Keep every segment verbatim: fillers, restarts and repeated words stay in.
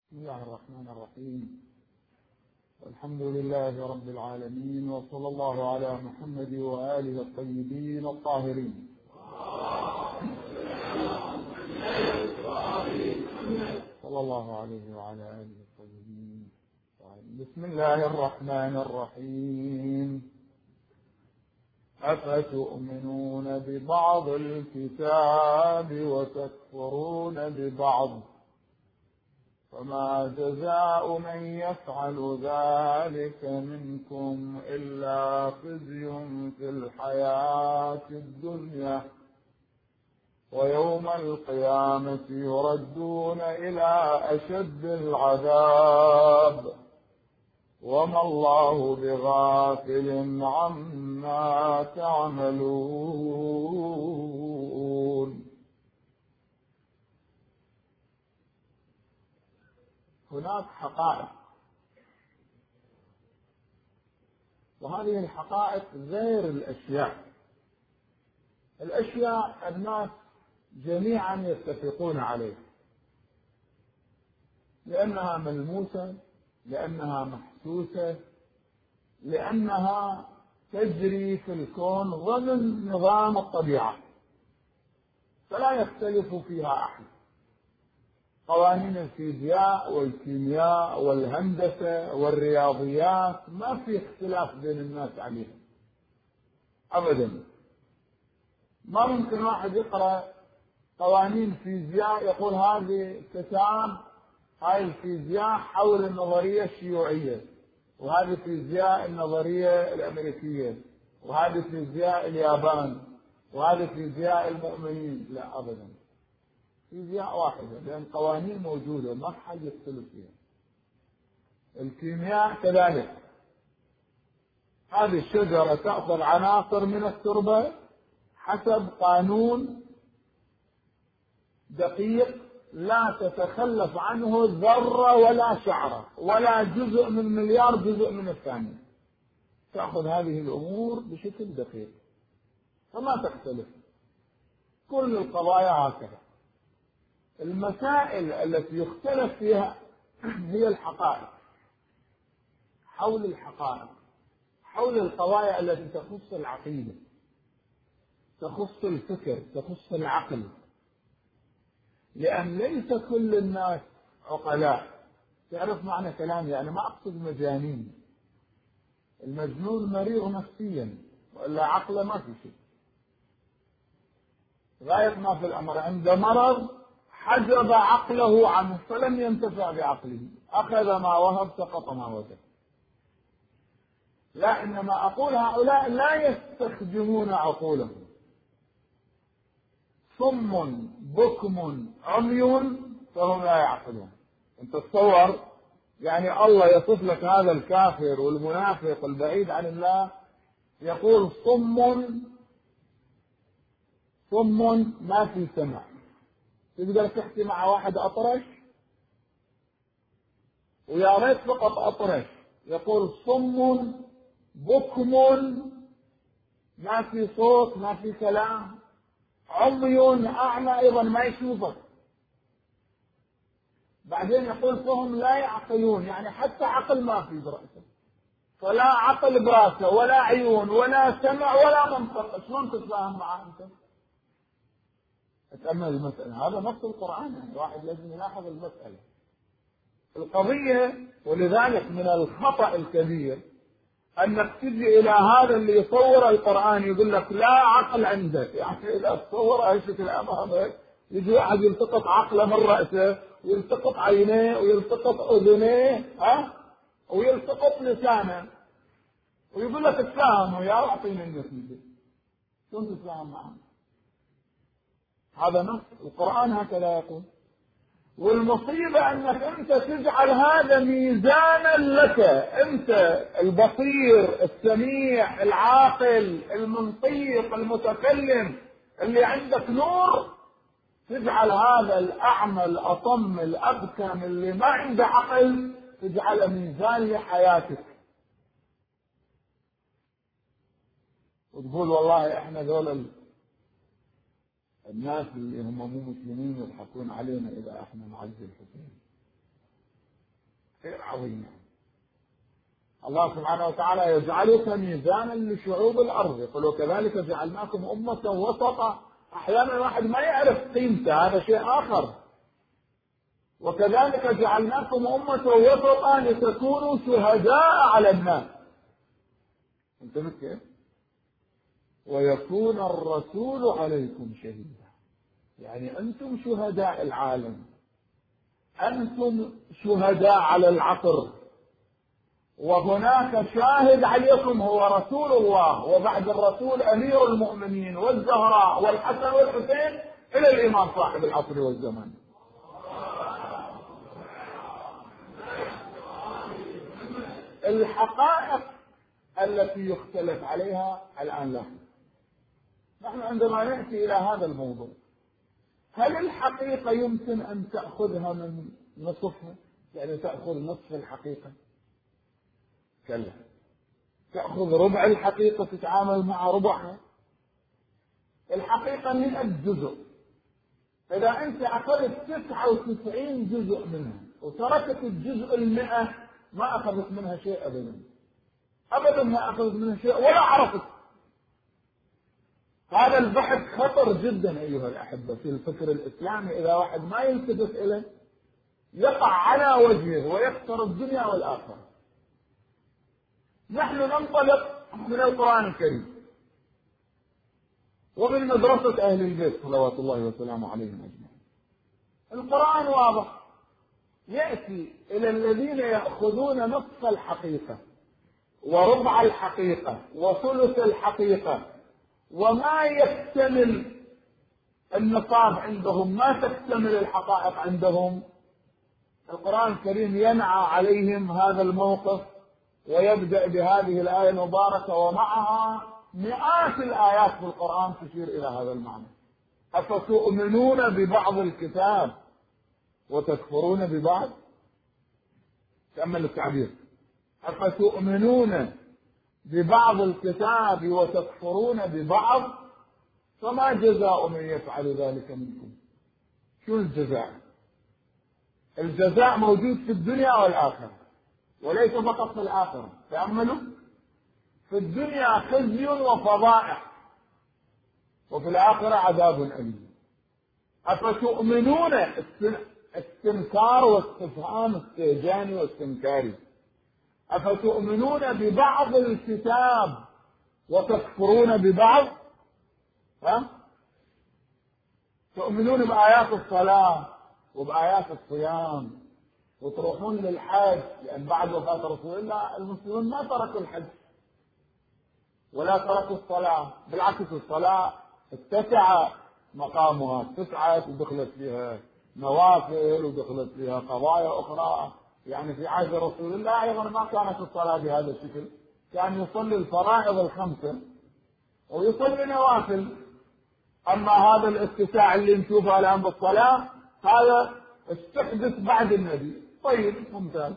بسم الله الرحمن الرحيم. الحمد لله رب العالمين، وصلى الله على محمد وآله الطيبين الطاهرين. صلى الله عليه وعلى آله الطيبين. بسم الله الرحمن الرحيم. أفتؤمنون ببعض الكتاب وتكفرون ببعض، فما جزاء من يفعل ذلك منكم إلا خزي في الحياة الدنيا، ويوم القيامة يردون إلى أشد العذاب، وما الله بغافل عما تعملون. هناك حقائق، وهذه الحقائق غير الأشياء. الأشياء الناس جميعا يتفقون عليها، لأنها ملموسة، لأنها محسوسة، لأنها تجري في الكون ضمن نظام الطبيعة، فلا يختلف فيها أحد. قوانين الفيزياء والكيمياء والهندسة والرياضيات ما في اختلاف بين الناس عليها أبدا. ما ممكن واحد يقرأ قوانين فيزياء يقول هذه كتاب هاي الفيزياء حول النظرية الشيوعية، وهذه فيزياء النظرية الأمريكية، وهذه فيزياء اليابان، وهذه فيزياء المؤمنين. لا أبدا، فيزياء واحدة، لأن قوانين موجودة ما حد يختلف فيها. الكيمياء كذلك، هذه الشجرة تأخذ عناصر من التربة حسب قانون دقيق لا تتخلف عنه ذرة ولا شعرة ولا جزء من مليار جزء من الثانية. تأخذ هذه الأمور بشكل دقيق فما تختلف. كل القضايا هكذا. المسائل التي يختلف فيها هي الحقائق، حول الحقائق، حول القضايا التي تخص العقيدة، تخص الفكر، تخص العقل. لأن ليس كل الناس عقلاء. تعرف معنى كلامي؟ أنا ما أقصد مجانين. المجنون مريض نفسيا، وإلا عقله ما في شيء. غاية ما في الأمر عند مرض حجب عقله عنه فلم ينتفع بعقله، أخذ ما وهب سقط ما وجب. لا، إنما أقول هؤلاء لا يستخدمون عقولهم. صم بكم عمي فهم لا يعقلون. انت تصور يعني الله يصف لك هذا الكافر والمنافق البعيد عن الله، يقول صم صم ما في سمع. تقدر تحكي مع واحد أطرش؟ ويا ريت فقط أطرش. يقول صم بكم ما في صوت، ما في كلام. عمي أعمى أيضا ما يشوفك. بعدين يقول فهم لا يعقلون، يعني حتى عقل ما في برأسه. فلا عقل برأسه ولا عيون ولا سمع ولا منطق. شلون تتفاهم معه أنت؟ أتأمل المسألة، هذا نص القرآن، يعني واحد لازم يلاحظ المسألة القضية. ولذلك من الخطأ الكبير أنك تجي إلى هذا اللي يصور القرآن يقول لك لا عقل عنده. يعني إذا تصور هاي الشكل أمامك يجي واحد يلتقط عقله من رأسه، ويلتقط عينيه، ويلتقط أذنيه، ها، ويلتقط لسانه، ويقول لك اتفاهم وياه واعطيني النتيجة. شلون تتفاهم معه؟ هذا نص القرآن هكذا يقول. والمصيبة أنك أنت تجعل هذا ميزانا لك، أنت البصير السميع العاقل المنطيق المتكلم اللي عندك نور، تجعل هذا الأعمى الأصم الأبكم اللي ما عنده عقل تجعله ميزان لحياتك، وتقول والله إحنا ذول الناس اللي هم مو مسلمين يضحكون علينا إذا احنا نعزي الحسين. عظيمة. الله سبحانه وتعالى يجعلك ميزانا لشعوب الأرض، يقول وكذلك جعلناكم أمة وسطا. أحيانا واحد ما يعرف قيمته، هذا شيء آخر. وكذلك جعلناكم أمة وسطا لتكونوا شهداء على الناس. انتبه كيف؟ ويكون الرسول عليكم شهيدا، يعني أنتم شهداء العالم، أنتم شهداء على العصر، وهناك شاهد عليكم هو رسول الله، وبعد الرسول أمير المؤمنين والزهراء والحسن والحسين إلى الإمام صاحب العصر والزمان. الحقائق التي يختلف عليها الآن لا. نحن عندما نأتي إلى هذا الموضوع، هل الحقيقة يمكن أن تأخذها من نصفها؟ يعني تأخذ نصف الحقيقة؟ كلا. تأخذ ربع الحقيقة تتعامل مع ربعها؟ الحقيقة مئة جزء، إذا أنت أخذت تسعة وتسعين جزء منها وتركت الجزء المئة ما أخذت منها شيء أبدا أبدا، ما أخذت منها شيء ولا عرفت. هذا البحث خطر جدا أيها الأحبة في الفكر الإسلامي، إذا واحد ما يلتفت إليه يقع على وجهه ويخسر الدنيا والآخرة. نحن ننطلق من القرآن الكريم ومن مدرسة أهل البيت صلوات الله وسلامه عليهم أجمعين. القرآن واضح، يأتي إلى الذين يأخذون نصف الحقيقة وربع الحقيقة وثلث الحقيقة وما يكتمل النصاب عندهم، ما تكتمل الحقائق عندهم. القرآن الكريم ينعى عليهم هذا الموقف ويبدأ بهذه الآية المباركة، ومعها مئات الآيات في القرآن تشير إلى هذا المعنى. أفتؤمنون ببعض الكتاب وتكفرون ببعض؟ تأمل التعبير، أفتؤمنون ببعض الكتاب وتكفرون ببعض، فما جزاء من يفعل ذلك منكم؟ شو الجزاء؟ الجزاء موجود في الدنيا والآخرة، وليس فقط في الآخرة. تأملوا، في الدنيا خزي وفضائح، وفي الآخرة عذاب أليم. أفتؤمنون، استنكار واستفهام استهجاني واستنكاري، أفتؤمنون ببعض الكتاب وتكفرون ببعض؟ ها؟ تؤمنون بآيات الصلاة وبآيات الصيام وتروحون للحج، لأن بعد وفاة رسول الله المسلمون ما تركوا الحج ولا تركوا الصلاة، بالعكس الصلاة اتسع مقامها، اتسعت ودخلت فيها نوافل ودخلت فيها قضايا أخرى. يعني في عهد رسول الله أيضا ما كانت الصلاة بهذا الشكل، كان يصلي الفرائض الخمسة ويصلي نوافل. أما هذا الاتساع اللي نشوفه الآن بالصلاة هذا استحدث بعد النبي. طيب ممتاز.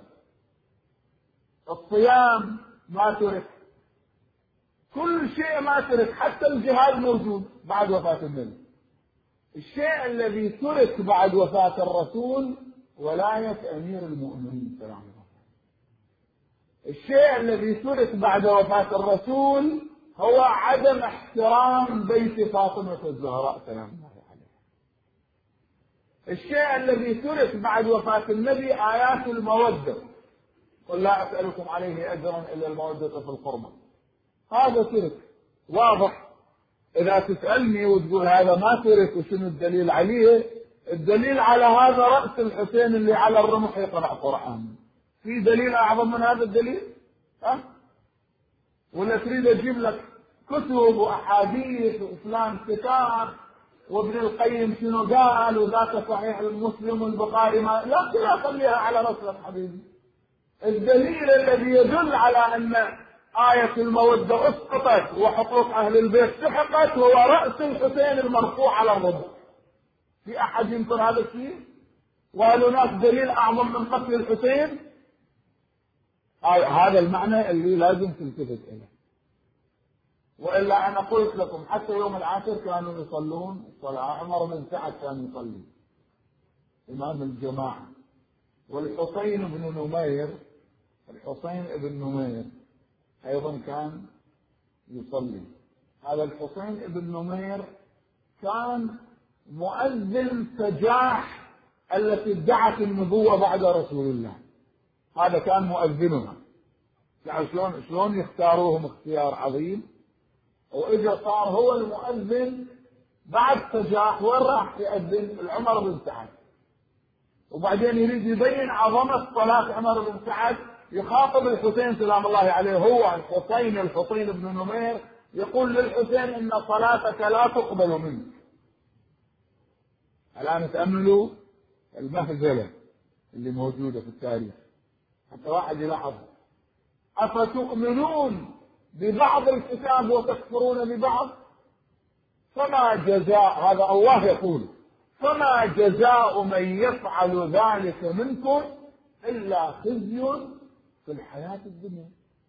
الصيام ما ترك، كل شيء ما ترك، حتى الجهاد موجود بعد وفاة النبي. الشيء الذي ترك بعد وفاة الرسول ولاية أمير المؤمنين سلام الله. الشيء الذي ترك بعد وفاة الرسول هو عدم احترام بيت فاطمة الزهراء سلام الله عليها. الشيء الذي ترك بعد وفاة النبي آيات المودة، قل لا أسألكم عليه أجرا إلا المودة في القربى. هذا ترك واضح. إذا تسألني وتقول هذا ما ترك وشنو الدليل عليه، الدليل على هذا رأس الحسين اللي على الرمح يقرأ قرآن. في دليل أعظم من هذا الدليل؟ ها؟ ولا تريد أجيب لك كتب وأحاديث وإسلام كتاب وابن القيم شنو قال وذاك صحيح المسلم والبخاري ما لا لا خليها على رأسك حبيبي. الدليل الذي يدل على أن آية المودة اسقطت وحقوق أهل البيت سحقت هو رأس الحسين المرفوع على الرمح. في أحد ينكر هذا الشيء؟ وهل هناك دليل أعظم من قتل الحسين؟ آه هذا المعنى اللي لازم تلتفت إليه. وإلا أنا قلت لكم حتى يوم العاشر كانوا يصلون الصلاة، عمر بن سعد كان يصلي إمام الجماعة، والحسين بن نمير الحسين بن نمير أيضا كان يصلي. هذا الحسين بن نمير كان مؤذن سجاح التي ادعت النبوة بعد رسول الله، هذا كان مؤذنها. يعني شلون شلون يختاروهم اختيار عظيم، وإذا صار هو المؤذن بعد سجاح. وين راح يؤذن؟ العمر بن سعد. وبعدين يريد يبين عظمة صلاة عمر بن سعد، يخاطب الحسين سلام الله عليه، هو الحسين الحسين بن نمير، يقول للحسين إن صلاتك لا تقبل منك. الآن تأملوا المهزلة اللي موجودة في التاريخ حتى واحد يلاحظ. أفتؤمنون ببعض الكتاب وتكفرون ببعض؟ فما جزاء، هذا الله يقول، فما جزاء من يفعل ذلك منكم إلا خزي في الحياة الدنيا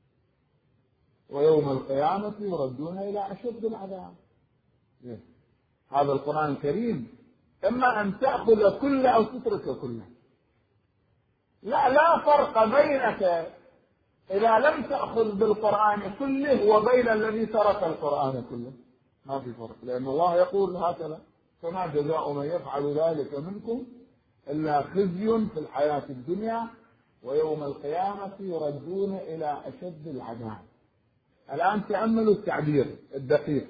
ويوم القيامة يردون إلى أشد العذاب. هذا القرآن الكريم إما أن تأخذ كله أو تترك كله. لا لا فرق بينك إذا لم تأخذ بالقرآن كله وبين الذي ترك القرآن كله، ما في فرق، لأن الله يقول هكذا: فما جزاء من يفعل ذلك منكم إلا خزي في الحياة الدنيا ويوم القيامة يردون إلى أشد العذاب. الآن تأملوا التعبير الدقيق،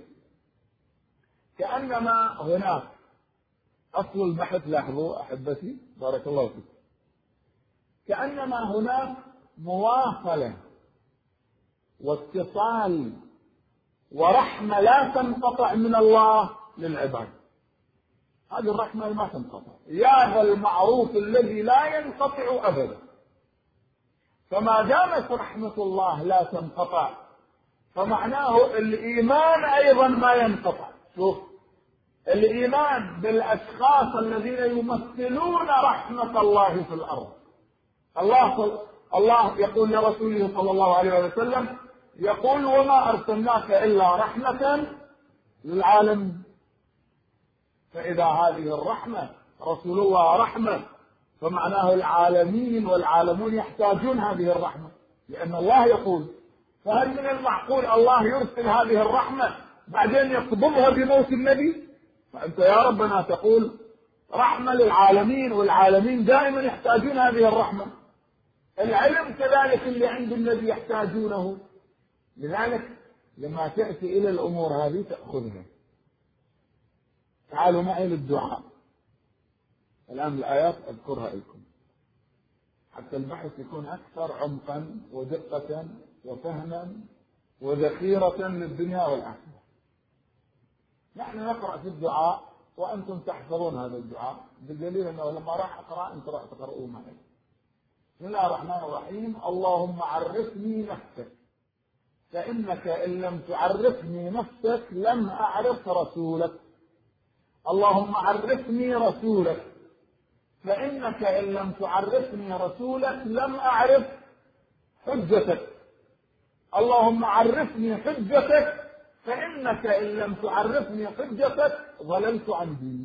كأنما هناك أصل البحث، لاحظوا أحبتي بارك الله فيكم، كأنما هناك مواصلة واتصال ورحمة لا تنقطع من الله للعباد. هذه الرحمة ما تنقطع، يا ذا المعروف الذي لا ينقطع أبدا. فما دامت رحمة الله لا تنقطع فمعناه الإيمان أيضا ما ينقطع. شوف، الإيمان بالأشخاص الذين يمثلون رحمة الله في الأرض. الله الله يقول لرسوله صلى الله عليه وسلم، يقول: وما أرسلناك إلا رحمة للعالمين. فإذا هذه الرحمة رسول الله رحمة فمعناه العالمين والعالمون يحتاجون هذه الرحمة، لأن الله يقول. فهل من المعقول الله يرسل هذه الرحمة بعدين يقبضها بموت النبي؟ فأنت يا ربنا تقول رحمة للعالمين، والعالمين دائما يحتاجون هذه الرحمة. العلم كذلك اللي عند النبي يحتاجونه. لذلك لما تأتي إلى الأمور هذه تأخذها. تعالوا معي للدعاء. الآن الآيات أذكرها لكم حتى البحث يكون أكثر عمقا ودقة وفهما وذخيرة للدنيا والآخرة. نحن نقرأ في الدعاء وأنتم تحفظون هذا الدعاء، بالدليل أنه لما راح أقرأ أنت راح تقرؤوا معي. بسم الله الرحمن الرحيم: اللهم عرفني نفسك، فإنك إن لم تعرفني نفسك لم أعرف رسولك. اللهم عرفني رسولك، فإنك إن لم تعرفني رسولك لم أعرف حجتك. اللهم عرفني حجتك، فإنك إن لم تعرفني حجتك ضللت عن ديني.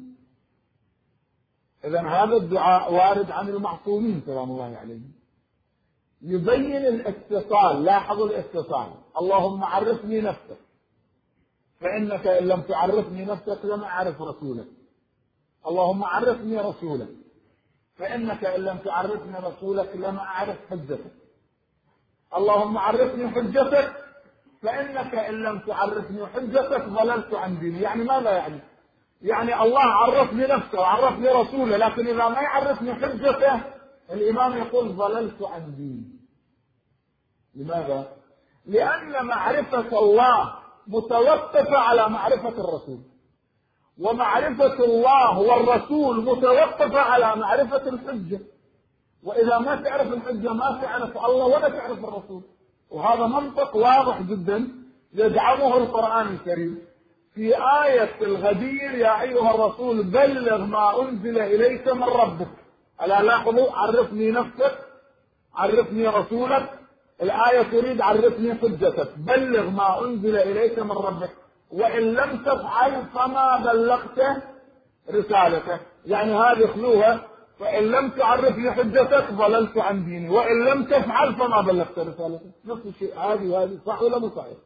إذن هذا الدعاء وارد عن المعصومين سلام الله عليهم، يبين الاتصال. لاحظوا الاتصال: اللهم عرفني نفسك، فإنك إن لم تعرفني نفسك لم أعرف رسولك. اللهم عرفني رسولك، فإنك إن لم تعرفني رسولك لم أعرف حجتك. اللهم عرفني حجتك، فإنك إن لم تعرفني حجتك ضللت عن ديني. يعني ماذا يعني؟ يعني الله عرفني نفسه وعرفني رسوله، لكن إذا ما يعرفني حجته الإمام يقول ضللت عن ديني. لماذا؟ لأن معرفة الله متوقفة على معرفة الرسول، ومعرفة الله والرسول متوقفة على معرفة الحجة. وإذا ما تعرف الحجة ما تعرف الله ولا تعرف الرسول. وهذا منطق واضح جدا يدعمه القرآن الكريم في آية الغدير: يا أيها الرسول بلغ ما أنزل إليك من ربك. ألا لاحظوا: عرفني نفسك، عرفني رسولك. الآية تريد عرفني حجتك، بلغ ما أنزل إليك من ربك، وإن لم تفعل فما بلغت رسالته. يعني هذه خلوها فإن لم تعرفني حجتك ضللت عن ديني، وإن لم تفعل فما بلغت رسالتك. نفس الشيء، هذه هذه صح ولا مو صحيح؟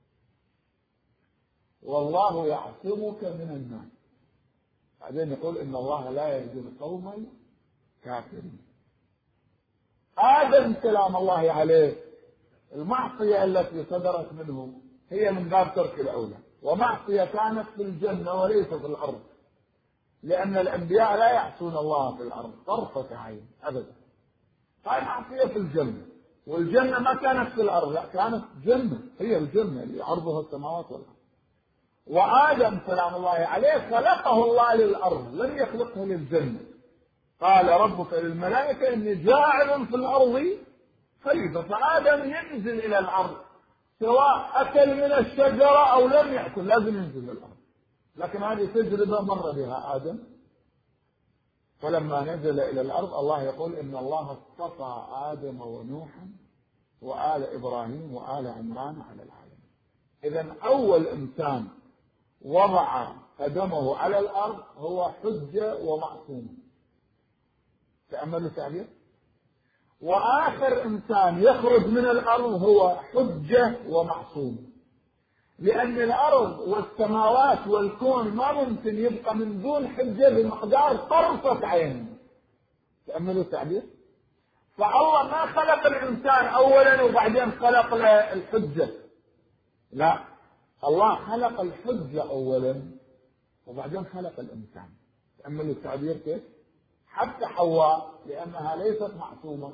والله يعصمك من الناس. بعدين يقول إن الله لا يهدي القوم الكافرين. آدم سلام الله عليه المعصية التي صدرت منه هي من باب ترك الأولى، ومعصية كانت في الجنة وليس في الأرض، لأن الأنبياء لا يعصون الله في الأرض طرفة عين أبدا. هاي معصية في الجنة، والجنة ما كانت في الأرض، لا كانت جنة، هي الجنة اللي عرضها السماوات والأرض. وآدم سلام الله عليه خلقه الله للأرض، لم يخلقه للجنة. قال ربك للملائكة إني جاعل في الأرض خليفة، فآدم ينزل إلى الأرض سواء أكل من الشجرة أو لم يأكل، لازم ينزل إلى الأرض. لكن هذه تجربة مر بها آدم، فلما نزل إلى الأرض الله يقول إن الله اصطفى آدم ونوحا وآل إبراهيم وآل عمران على العالمين. إذن أول إنسان وضع قدمه على الأرض هو حجة ومعصوم. تأملوا التعبير. وآخر إنسان يخرج من الأرض هو حجة ومعصوم، لأن الأرض والسماوات والكون ما ممكن يبقى من دون حجة بمقدار طرفة عين. تأملوا التعبير. فالله ما خلق الإنسان أولا وبعدين خلق له الحجة، لا، الله خلق الحجة أولا وبعدين خلق الإنسان. تأملوا التعبير كيف. حتى حواء لأنها ليست معصومة،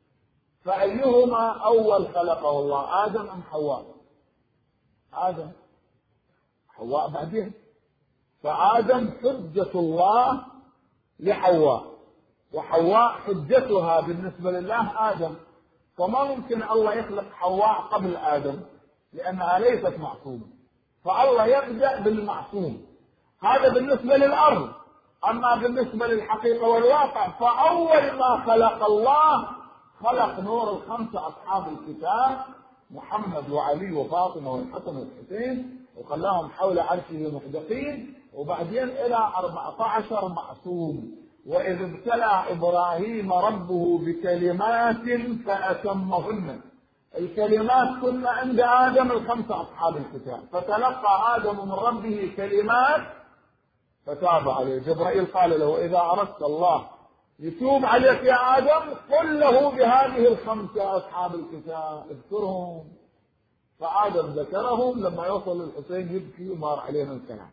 فأيهما أول خلقه الله، آدم أم حواء؟ آدم. حواء بعدين. فآدم حجة الله لحواء، وحواء حجتها بالنسبة لله آدم. فما ممكن الله يخلق حواء قبل آدم لأنها ليست معصومة، فالله يبدأ بالمعصوم. هذا بالنسبة للأرض. أما بالنسبة للحقيقة والواقع، فأول ما خلق الله خلق نور الخمسة أصحاب الكتاب، محمد وعلي وفاطمة والحسن والحسين، وخلاهم حول عرشه محدقين، وبعدين إلى أربعة عشر معصوم. وإذ ابتلى إبراهيم ربه بكلمات فأتمهن. الكلمات كنا عند آدم الخمسة أصحاب الكتاب، فتلقى آدم من ربه كلمات فتاب عليه. جبرائيل قال له إذا أردت الله يتوب عليك يا آدم قل له بهذه الخمسة أصحاب الكتاب اذكرهم. فآدم ذكرهم، لما يوصل للحسين يبكي ومار عليه من الكلام.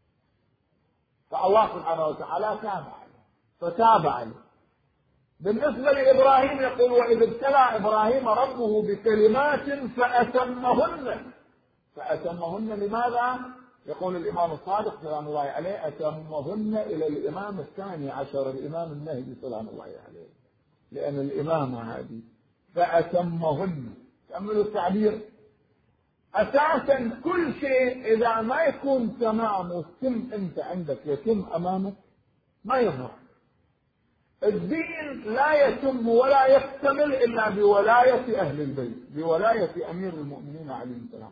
فالله سبحانه وتعالى تاب عليه فتاب عليه. بالنسبة لإبراهيم يقول وإذ ابتلى إبراهيم ربه بكلمات فأتمهن. فأتمهن لماذا؟ يقول الإمام الصادق سلام الله عليه أتمهن إلى الإمام الثاني عشر، الإمام المهدي سلام الله عليه، لأن الإمامة هذه فأتمهن. تأملوا التعبير. أساسا كل شيء إذا ما يكون تمام وتم أنت عندك يتم أمامك ما يظهر. الدين لا يتم ولا يكتمل إلا بولاية أهل البيت، بولاية أمير المؤمنين عليه السلام.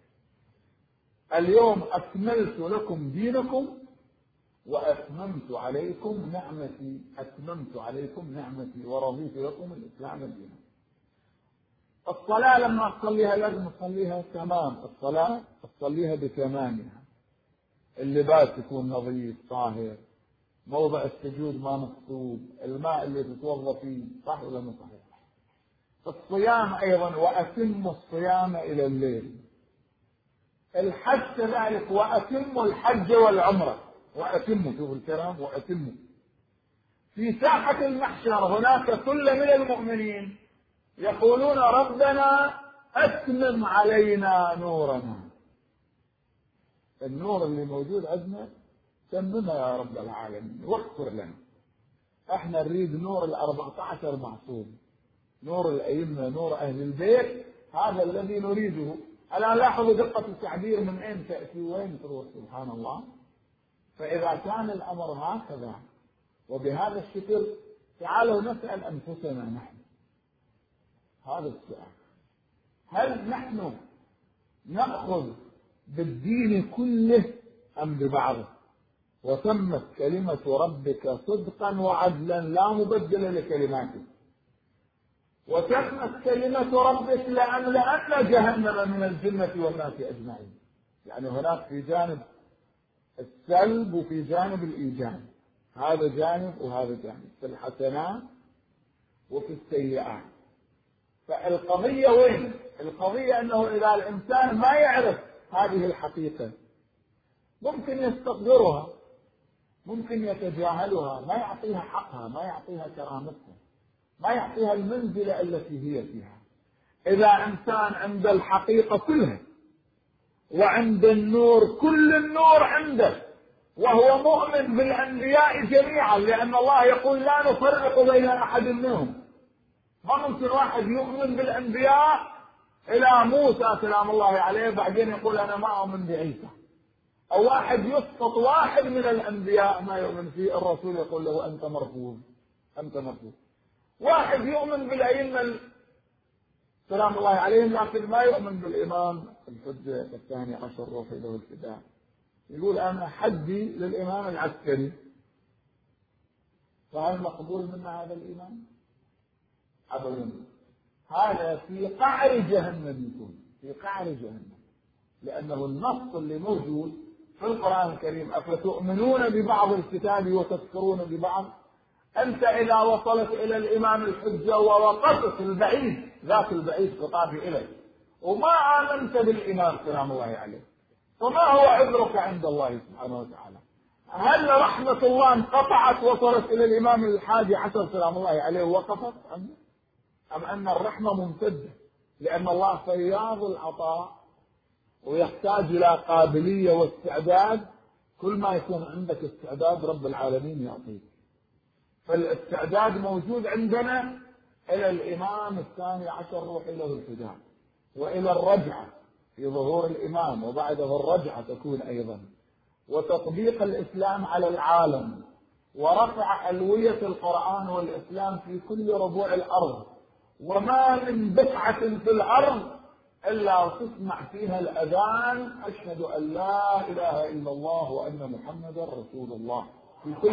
اليوم أكملت لكم دينكم وأتممت عليكم نعمتي، أتممت عليكم نعمتي ورضيت لكم الإسلام دينا. الصلاة لما تصليها لازم تصليها تمام، الصلاة تصليها بتمامها. اللباس يكون نظيف طاهر، موضع السجود ما مكتوب، الماء اللي تتوضا فيه صح ولا مو صحيح. الصيام أيضا وأتم الصيام إلى الليل. الحج كذلك وأتم الحج والعمرة، وأتم، شوف الكلام وأتم. في ساحة المحشر هناك كل من المؤمنين يقولون ربنا أتمم علينا نورنا. النور اللي موجود عندنا تممنا يا رب العالمين واغفر لنا. احنا نريد نور الأربعة عشر معصوم، نور الأئمة، نور أهل البيت، هذا الذي نريده. الآن لاحظوا دقة التعبير من أين تأتي وين تروح سبحان الله. فإذا كان الأمر هكذا وبهذا الشكل تعالوا نسأل أنفسنا نحن هذا السؤال: هل نحن نأخذ بالدين كله أم ببعضه؟ وتمت كلمة ربك صدقا وعدلا لا مبدل لكلماته، وتمت كلمة ربك لأملأن جهنم من الجنة والناس أجمعين. يعني هناك في جانب السلب وفي جانب الإيجاب، هذا جانب وهذا جانب، في الحسنات وفي السيئات. فالقضية وين؟ القضية أنه إذا الإنسان ما يعرف هذه الحقيقة ممكن يستقدرها، ممكن يتجاهلها، ما يعطيها حقها، ما يعطيها كرامتها، ما يعطيها المنزلة التي هي فيها. إذا إنسان عند الحقيقة كلها وعند النور كل النور عنده، وهو مؤمن بالأنبياء جميعا، لأن الله يقول لا نفرق بين أحد منهم. ما ممكن واحد يؤمن بالأنبياء إلى موسى سلام الله عليه بعدين يقول أنا ما أؤمن بعيسى، أو واحد يسقط واحد من الأنبياء ما يؤمن فيه، الرسول يقول له أنت مرفوض أنت مرفوض. واحد يؤمن بالأئمة سلام الله عليهم لكن ما يؤمن بالإمام الحجة الثاني عشر روح له الفداء، يقول أنا حدي للإمام العسكري، فهل مقبول منا هذا الإمام؟ أبدا. هذا في قعر جهنم يكون، في قعر جهنم، لأنه النص اللي موجود في القرآن الكريم أفتؤمنون ببعض الكتاب وتكفرون ببعض. أنت إذا وصلت إلى الإمام الحجة ووقفت البعيد ذاك البعيد خطابي إليك وما آمنت بالإمام سلام الله عليه، فما هو عذرك عند الله سبحانه وتعالى؟ هل رحمة الله انقطعت وصلت إلى الإمام الحادي عشر سلام الله عليه ووقفت عنه؟ أم أن الرحمة ممتدة؟ لأن الله فياض العطاء ويحتاج إلى قابلية واستعداد، كل ما يكون عندك استعداد رب العالمين يعطيك. فالاستعداد موجود عندنا إلى الإمام الثاني عشر روح له الفداء، وإلى الرجعة في ظهور الإمام وبعده الرجعة تكون أيضا، وتطبيق الإسلام على العالم، ورفع ألوية القرآن والإسلام في كل ربوع الأرض. وما من بقعة في الأرض إلا تسمع فيها الأذان أشهد أن لا إله إلا الله وأن محمدا رسول الله في كل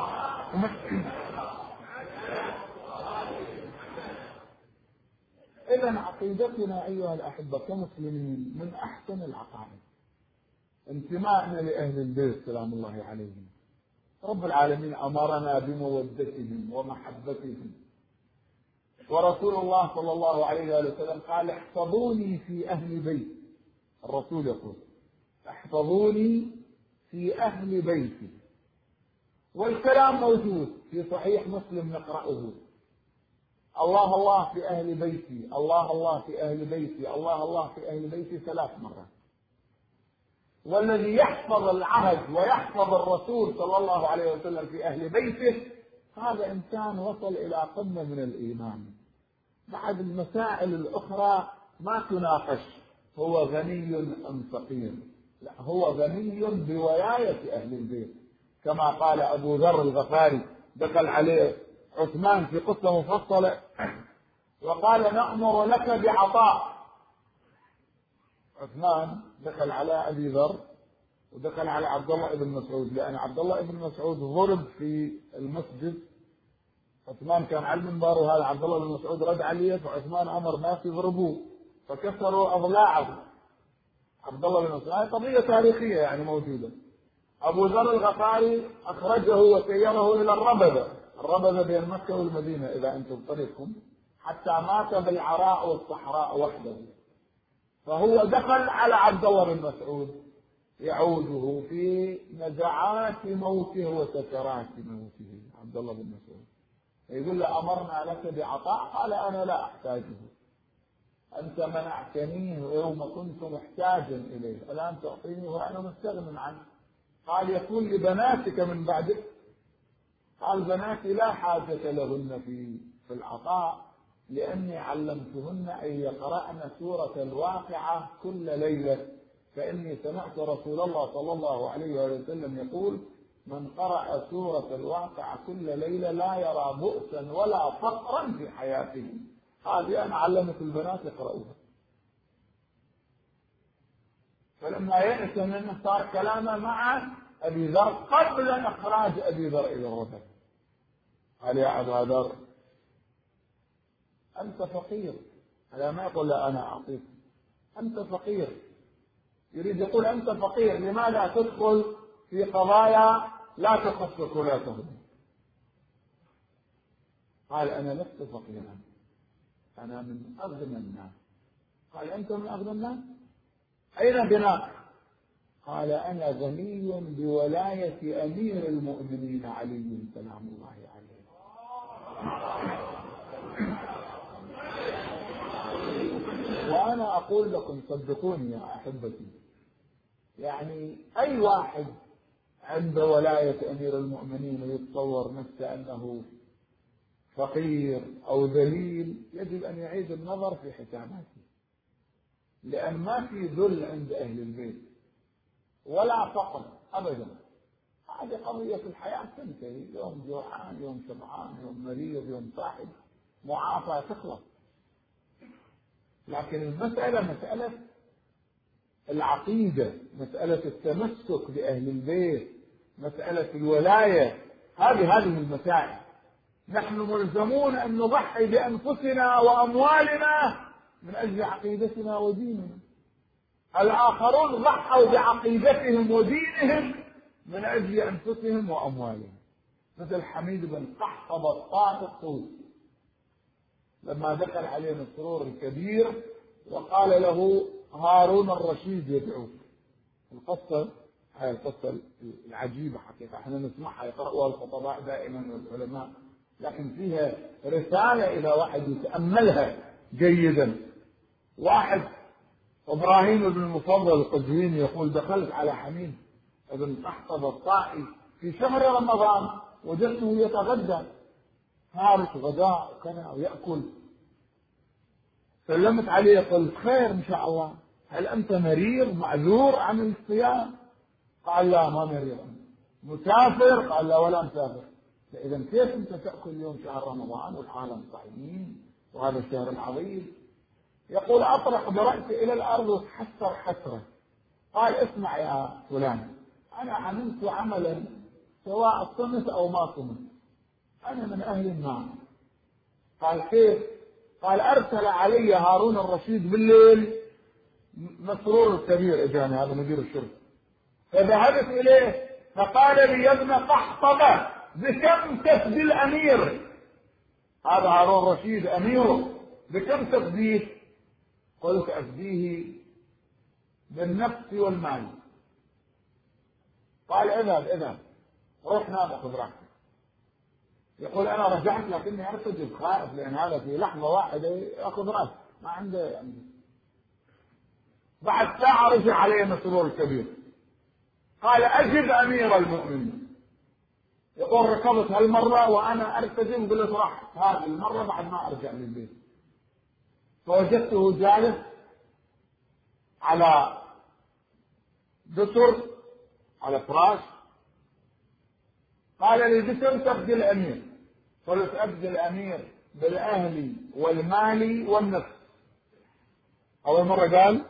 إذن عقيدتنا أيها الأحبة كمسلمين من أحسن العقائد انتمائنا لأهل البيت سلام الله عليهم. رب العالمين أمرنا بمودتهم ومحبتهم، ورسول الله صلى الله عليه وسلم قال احفظوني في أهل بيتي. الرسول يقول احفظوني في أهل بيتي، والكلام موجود في صحيح مسلم نقرأه: الله الله في أهل بيتي، الله الله في أهل بيتي، الله الله في أهل بيتي ثلاث مرات. والذي يحفظ العهد ويحفظ الرسول صلى الله عليه وسلم في أهل بيته هذا إنسان وصل إلى قمة من الإيمان. بعد المسائل الأخرى ما تناقش هو غني أم فقير، لا، هو غني بولاية أهل البيت، كما قال أبو ذر الغفاري دخل عليه عثمان في قصة مفصلة وقال نأمر لك بعطاء. عثمان دخل على أبي ذر ودخل على عبد الله بن مسعود، لأن عبد الله بن مسعود ضرب في المسجد، عثمان كان على المنبر وهذا عبد الله بن مسعود رد عليه، فعثمان أمر الناس يضربوه فكسروا أضلاعه. عبد الله بن مسعود، هذه قضية تاريخية يعني موجودة. أبو ذر الغفاري أخرجه وسيره إلى الربذة، الربذة بين مكة والمدينة إذا أنتم طريقكم، حتى مات بالعراء والصحراء وحده. فهو دخل على عبد الله بن مسعود يعوده في نزعات موته وسكرات موته. عبد الله بن مسعود يقول له أمرنا لك بعطاء، قال أنا لا أحتاجه، أنت منعتنيه يوم كنت محتاجا إليه، الآن تعطيني وأنا مستغن عنه. قال يكون لبناتك من بعدك، قال بناتي لا حاجة لهن في في العطاء، لأني علمتهن أن يقرأن سورة الواقعة كل ليلة، فإني سمعت رسول الله صلى الله عليه وسلم يقول من قرأ سورة الواقعة كل ليلة لا يرى بؤسا ولا فقرا في حياته. هذه أنا علمت البنات يقرأوها. فلما يأس منه صار كلامه مع أبي ذر قبل إخراج أبي ذر إلى الركب. قال يا أبا ذر أنت فقير، هذا ما يقول لا أنا أعطيك، أنت فقير. يريد يقول أنت فقير، لماذا تدخل في قضايا لا تخصك ولا تهمك؟ قال أنا لست فقيرا، أنا من أغنى الناس. قال أنت من أغنى الناس؟ أين غناك؟ قال أنا غني بولاية أمير المؤمنين علي سلام الله عليه. وأنا أقول لكم صدقوني يا أحبتي، يعني أي واحد عند ولاية أمير المؤمنين يتصور نفسه أنه فقير أو ذليل يجب أن يعيد النظر في حساباته، لأن ما في ذل عند أهل البيت ولا فقر أبدا. هذه قضية الحياة تنتهي، يوم جوعان، يوم شبعان، يوم مريض، يوم صاحب معافى تخلص. لكن المسألة مسألة العقيدة، مسألة التمسك بأهل البيت، مسألة الولاية، هذه هذه المسائل. نحن ملزمون أن نضحي بأنفسنا وأموالنا من أجل عقيدتنا وديننا. الآخرون ضحوا بعقيدتهم ودينهم من أجل أنفسهم وأموالهم، مثل حميد بن قحطب الطائي الطوسي لما دخل عليه مسرور الكبير وقال له هارون الرشيد يدعوك. القصة هاي القصة العجيبة حقيقة، احنا نسمعها يقرأوها الخطباء دائما والعلماء، لكن فيها رسالة إلى واحد يتأملها جيدا. واحد إبراهيم بن المفضل القزويني يقول دخلت على حميد بن قحطب الطائي في شهر رمضان وجدته يتغدى، هارس غداء وكذا ويأكل. سلمت عليه قلت خير إن شاء الله، هل أنت مريض معذور عن الصيام؟ قال لا ما مريض. مسافر؟ قال لا ولا مسافر. إذا كيف أنت تأكل يوم شهر رمضان والعالم صايمين وهذا الشهر العظيم؟ يقول أطرق برأسي إلى الأرض وتحسر حسرة. قال اسمع يا فلان، أنا عملت عملا سواء صمت أو ما صمت، أنا من أهل النار. قال كيف؟ قال أرسل علي هارون الرشيد بالليل مسرور الكبير إجاني، هذا مدير الشرطة، فذهبت إليه فقال لي يا ابن قحطبة بكم تفدي الأمير؟ هذا هارون الرشيد أميره، بكم تفديه؟ قلت أفديه بالنفس والمال. قال اذهب اذهب روح نام خذ راحتك. يقول أنا رجعت لكني أرتجف خائف، لأن هذا في لحظة واحدة يأخذ رأس ما عنده يعني. بعد ساعة رجع عليه مسرور الكبير قال أجب أمير المؤمنين. يقول ركبت هالمرة وأنا أرتجف قلت راح هذه المرة بعد ما أرجع للبيت، فوجدته جالس على دسر على فراش. قال لي بكم تفدي الأمير؟ قلت أفدي الأمير بالأهل والمال والنفس. أول مرة قال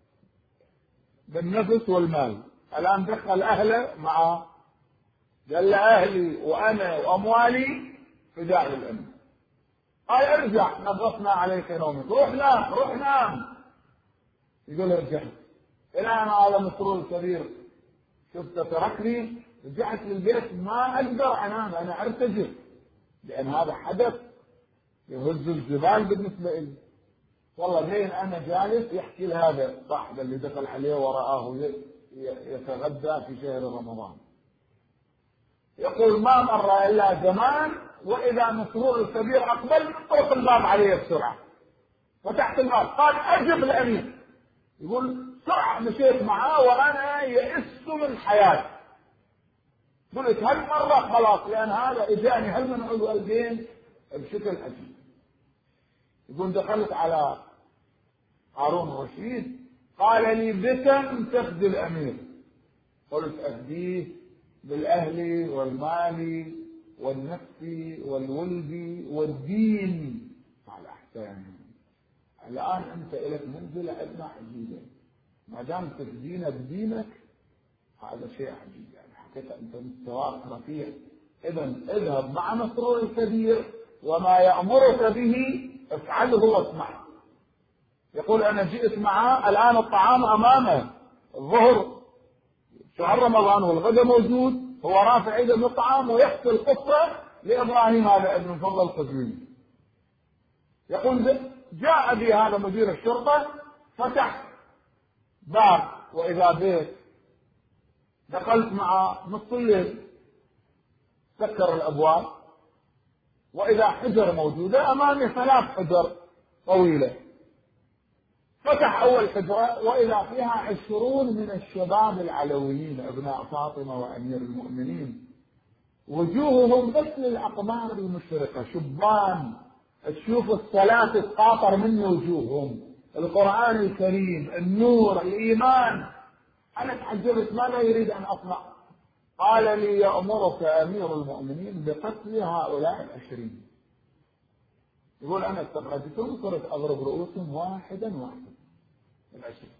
بالنفس والمال، الآن دخل أهله معه، قال أهلي وأنا وأموالي فداء للأمير. قال ارجع نظفنا عليك نومك، روح نام روح نام. يقول ارجع. الآن هذا مسرور الكبير شفت تركني، رجعت للبيت ما أقدر أنام، أنا أرتجف، لأن هذا حدث يهز الجبال بالنسبة لي. والله بين أنا جالس يحكي لهذا صاحب اللي دخل عليه ورآه يتغدى في شهر رمضان، يقول ما مر إلا زمان وإذا مسرور الكبير أقبل طرق الباب عليه بسرعة، فتحت الباب قال أجب الأمير. يقول سرعة مشيت معاه وأنا يئست من حياتي، قلت هالمرة خلاص لأن هذا إجاني هل من عضو الدين بشكل عجيب. يقول دخلت على هارون الرشيد قال لي بكم تفدي الأمير؟ قلت أفديه بالأهل والمال والنفس والولد والدين مع الأحسان. الآن أنت إليك منزلة عندنا عجيبة، ما دام تفدينا بدينك هذا شيء عجيب يعني. كيف أنت مستواك رفيع، إذا اذهب مع مسرور الكبير وما يأمرك به افعله واسمعه. يقول أنا جئت معه الآن الطعام أمامه، الظهر شهر رمضان والغداء موجود، هو رافع ايده من الطعام ويحكي القصة لإبراهيم هذا ابن فضل القزويني. يقول جاء بي هذا مدير الشرطة، فتح باب وإذا بيت، دخلت مع نص الليل، سكر الأبواب وإذا حجر موجودة أمامي، ثلاث حجر طويلة. فتح أول حجرة وإذا فيها عشرون من الشباب العلويين أبناء فاطمة وأمير المؤمنين، وجوههم مثل الأقمار المشرقة، شبان تشوف الصلاة تقاطر من وجوههم، القرآن الكريم، النور، الإيمان. أنا تعجبت ماذا يريد أن أصنع؟ قال لي يأمرك أمير المؤمنين بقتل هؤلاء العشرين. يقول أنا استخرجتهم صرت أضرب رؤوسهم واحدا واحدا العشرين.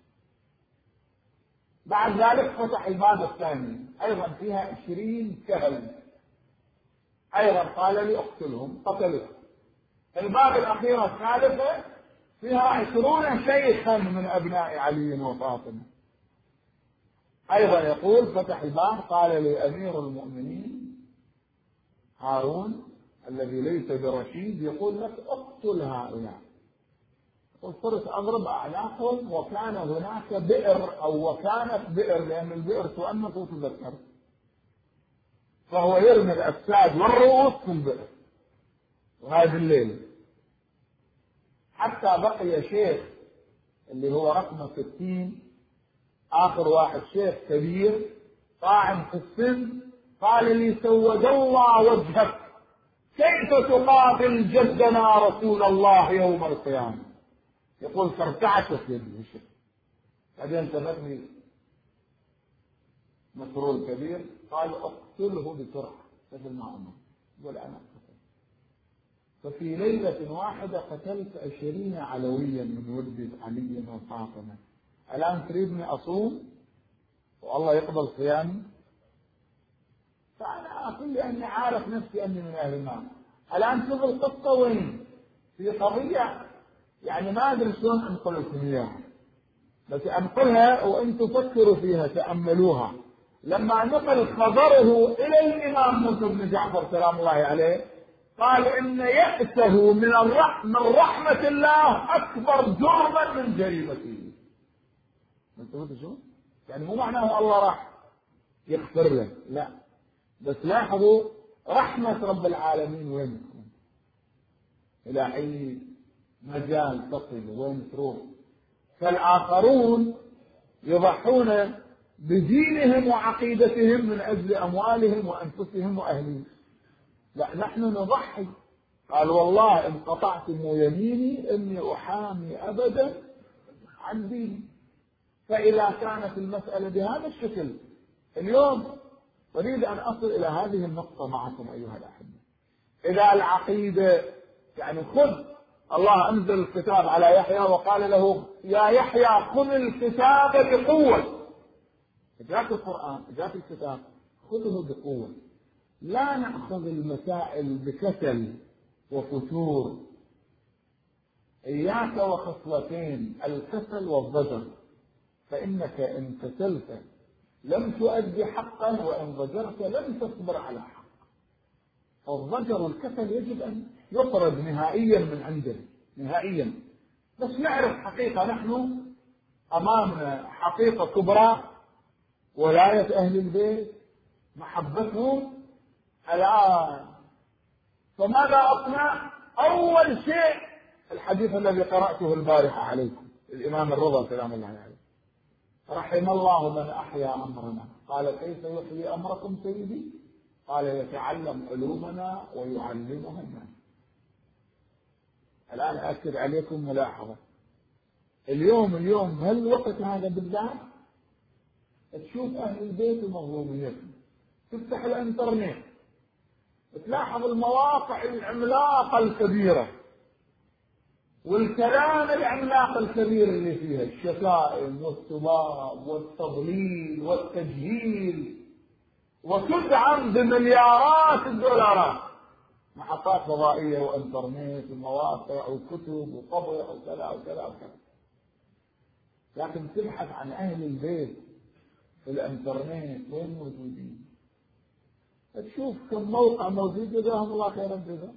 بعد ذلك فتح الباب الثاني أيضا فيها عشرين كهل، أيضا قال لي اقتلهم، قتلهم. الباب الأخيرة الثالثة فيها عشرون شيخا من أبناء علي وفاطمة، أيضا يقول فتح الباب قال لي أمير المؤمنين هارون الذي ليس برشيد يقول لك اقتل هؤلاء. وصرت أضرب أعناقهم، وكان هناك بئر أو وكانت بئر، لأن البئر تؤنث وتذكر، فهو يرمي الأجساد والرؤوس في البئر. وهذه الليلة حتى بقي شيخ اللي هو رقم ستين، آخر واحد شيخ كبير طاعن في السن، قال لي سود الله وجهك كيف تقابل جدنا رسول الله يوم القيامة. يقول فارتعشت يدي الشيخ. بعدين تبني مسرور الكبير قال اقتله بسرعة مثل ما أمر. يقول أنا قتلت. ففي ليلة واحدة قتلت عشرين علويا من ولد علي وفاطمة. الآن تريدني أصوم والله يقبل صيامي؟ فأنا أقول لأني عارف نفسي أني من أهل النار. الآن شوف القصة وين؟ في قضية يعني ما أدري شلون أنقل لكم إياها، بس أنقلها وأنتم فكروا فيها تأملوها. لما نقل خبره إلى الإمام موسى بن جعفر سلام الله عليه قال إن يأسه من الرحمة من رحمة الله أكبر جرما من جريمته. أنتم شو؟ يعني مو معناه الله راح يغفر له، لا، بس لاحظوا رحمة رب العالمين وين إلى أي مجال تصل وين تروح. فالآخرون يضحون بدينهم وعقيدتهم من أجل أموالهم وأنفسهم وأهلهم، لا نحن نضحي. قال والله إن قطعتم يميني إني أحامي أبدا عن ديني. فإذا كانت المسألة بهذا الشكل اليوم أريد أن أصل إلى هذه النقطة معكم أيها الأحبة. إذا العقيدة يعني خذ، الله أنزل الكتاب على يحيى وقال له يا يحيى خذ الكتاب بقوة. جاءت القرآن جاءت الكتاب خذه بقوة، لا نأخذ المسائل بكسل وفتور. إياك وخصلتين الكسل والضجر، فإنك إن كسلت لم تؤدي حقا وإن ضجرت لم تصبر على حق. الضجر والكسل يجب أن يطرد نهائيا من عندنا نهائيا. بس نعرف حقيقة، نحن أمامنا حقيقة كبرى، ولاية أهل البيت، محبتهم الآن. فماذا أصنع؟ أول شيء الحديث الذي قرأته البارحة عليكم الإمام الرضا سلام الله عليه، رحم الله من أحيا أمرنا. قال كيف يحيي أمركم سيدي؟ قال يتعلم علومنا ويعلمها الناس. الآن أكد عليكم ملاحظة، اليوم اليوم هالوقت هذا بالذات تشوف أهل البيت ومظلوميتهم، تفتح الانترنت تلاحظ المواقع العملاقة الكبيرة والكلام العملاق الكبير اللي فيها الشتائم والسباب والتضليل والتجهيل وتدعم بمليارات الدولارات، محطات فضائية وانترنت ومواقع وكتب وطبع وكذا وكذا وكذا. لكن تبحث عن أهل البيت في الانترنت وين موجودين، تشوف كم موقع موجود جزاهم الله خيرا جزاء.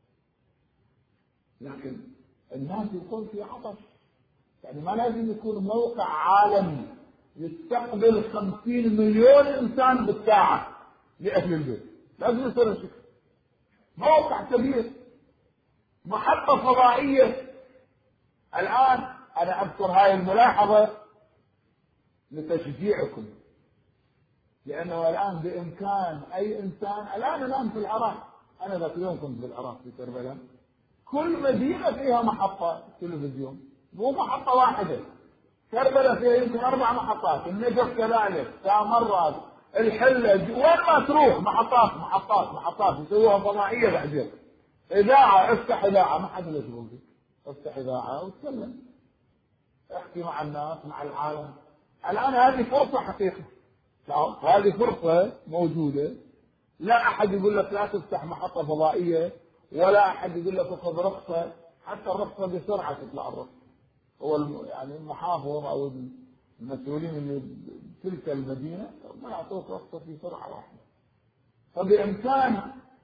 لكن الناس يكون في عطش، يعني ما لازم يكون موقع عالمي يستقبل خمسين مليون إنسان بالساعة لأهل البيت، لازم يصير شكل موقع كبير، محطة فضائية. الآن أنا أذكر هاي الملاحظة لتشجيعكم، لأنه الآن بإمكان أي إنسان، الآن الآن في العراق، أنا ذاك اليوم كنت في العراق في كربلاء، كل مدينة فيها محطة تلفزيون، مو محطة واحدة. كربلاء فيها يمكن أربع محطات، النجف كذلك، سامراء، الحلة، وين ما تروح محطات محطات محطات يسووها فضائية. بعدين إذاعة، افتح إذاعة، ما حد يشغل فيك، افتح إذاعة وتكلم، احكي مع الناس مع العالم. الآن هذه فرصة حقيقة، هذه فرصة موجودة، لا أحد يقول لك لا تفتح محطة فضائية، ولا أحد يقول لك خذ رخصة، حتى الرخصة بسرعة تطلع الرخصة. هو يعني المحافظ أو المسؤولين اللي تلك المدينة ما يعطوك رخصة في سرعة واحدة. فبإمكان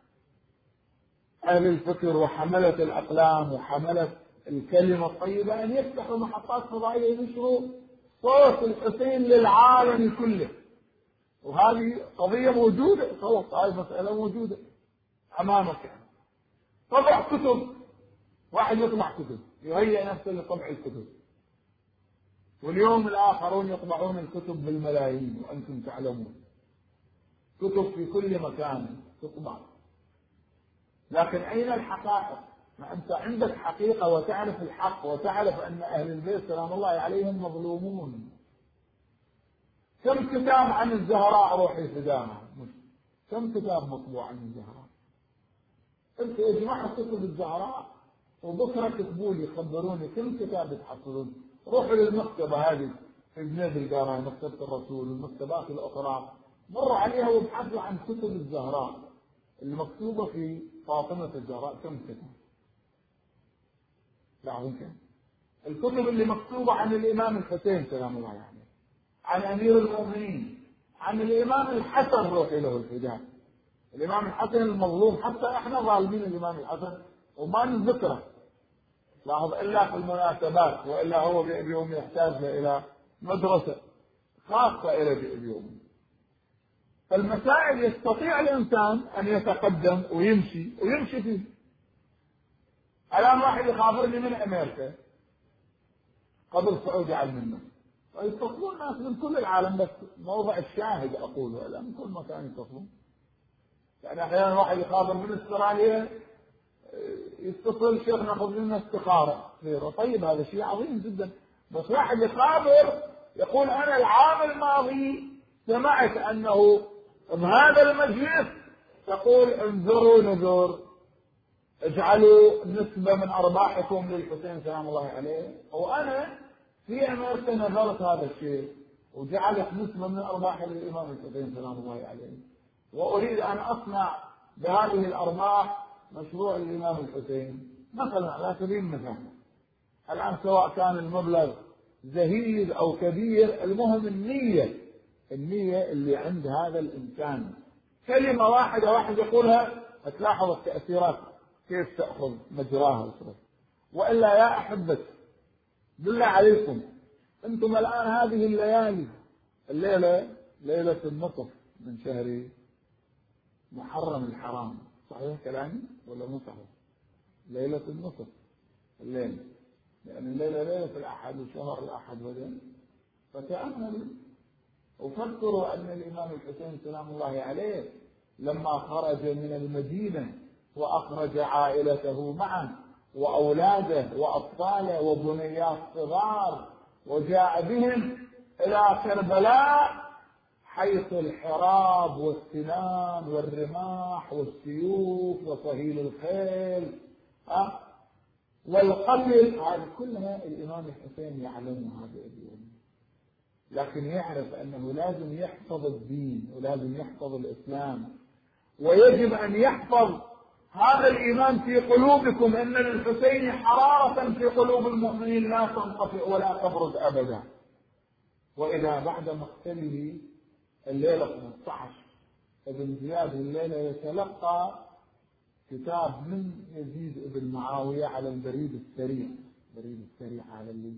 أهل الفكر وحملة الأقلام وحملة الكلمة الطيبة أن يفتحوا محطات فضائية ينشروا صوت الحسين للعالم كله. وهذه قضية موجودة، صوت هذه مسألة موجودة أمامك. طبع كتب، واحد يطبع كتب، يهيئ نفسه لطبع الكتب، واليوم الآخرون يطبعون الكتب بالملايين وأنتم تعلمون، كتب في كل مكان تطبع. لكن أين الحقائق؟ ما أنت عندك حقيقة وتعرف الحق وتعرف أن أهل البيت سلام الله عليهم مظلومون. كم كتاب عن الزهراء روحي فداها، كم كتاب مطبوع عن الزهراء؟ انت يا جماعة كتب الزهراء وبكرة تكتبوا لي خبروني كم كتاب تحصلون. روحوا للمكتبة هذه في جنيد القارة، مكتبة الرسول والمكتبات الأخرى، مروا عليها وابحثوا عن كتب الزهراء المكتوبة في فاطمة الزهراء، كم كتاب؟ لا يمكن. الكتب اللي مكتوبة عن الإمام الحسين سلام الله عليه، عن أمير المؤمنين، عن الإمام الحسن روحي له الفداء، الإمام الحسن المظلوم، حتى إحنا ظالمين الإمام الحسن وما نذكره، لاحظ إلا في المناسبات، وإلا هو بأبي أمي يحتاج إلى مدرسة خاصة إلى بأبي أمي. فالمسائل يستطيع الإنسان أن يتقدم ويمشي ويمشي فيه. الآن واحد يخابرني من أمريكا قبل صعودي على المنبر، ويتصلون ناس من كل العالم، بس موضع الشاهد أقوله، لا من كل مكان يتصلون. يعني أحيانا واحد يخابر من استراليا يتصل شيخ ناخذ منه استخارة، طيب هذا شيء عظيم جدا، بس واحد يخابر يقول أنا العام الماضي سمعت أنه بهذا المجلس تقول انظروا نذر، اجعلوا نسبة من أرباحكم للحسين سلام الله عليه، وأنا في أمريكا نذرت هذا الشيء وجعلت نسبة من أرباحي للإمام الحسين سلام الله عليه، وأريد أن أصنع بهذه الأرباح مشروع الإمام الحسين مثلا، على سبيل المثال. الآن سواء كان المبلغ زهيد أو كبير، المهم النية، النية اللي عند هذا الإنسان. كلمة واحدة واحد يقولها تلاحظ التأثيرات كيف تأخذ مجراها وصرف. وإلا يا أحبتي بالله عليكم، أنتم الآن هذه الليالي، الليلة ليلة النصف من شهر محرم الحرام، صحيح كلامي ولا مو صحيح؟ ليلة النصف الليل، يعني الليلة ليلة الأحد وشهر الأحد وذن. فتأمل وفكروا أن الإمام الحسين سلام الله عليه لما خرج من المدينة وأخرج عائلته معه وأولاده وأطفاله وبنيات صغار وجاء بهم إلى كربلاء، حيث الحراب والسنان والرماح والسيوف وصهيل الخيل أه؟ والقتل، هذه كلها الإمام الحسين يعلمها بأبيه. لكن يعرف أنه لازم يحفظ الدين ولازم يحفظ الإسلام، ويجب أن يحفظ هذا الإيمان في قلوبكم، أن للحسين حرارة في قلوب المؤمنين لا تنطفئ ولا تبرد أبدا. وإذا بعد مقتله الليلة خمسة عشر ابن زياد الليلة يتلقى كتاب من يزيد بن معاوية على البريد السريع، البريد السريع على اللي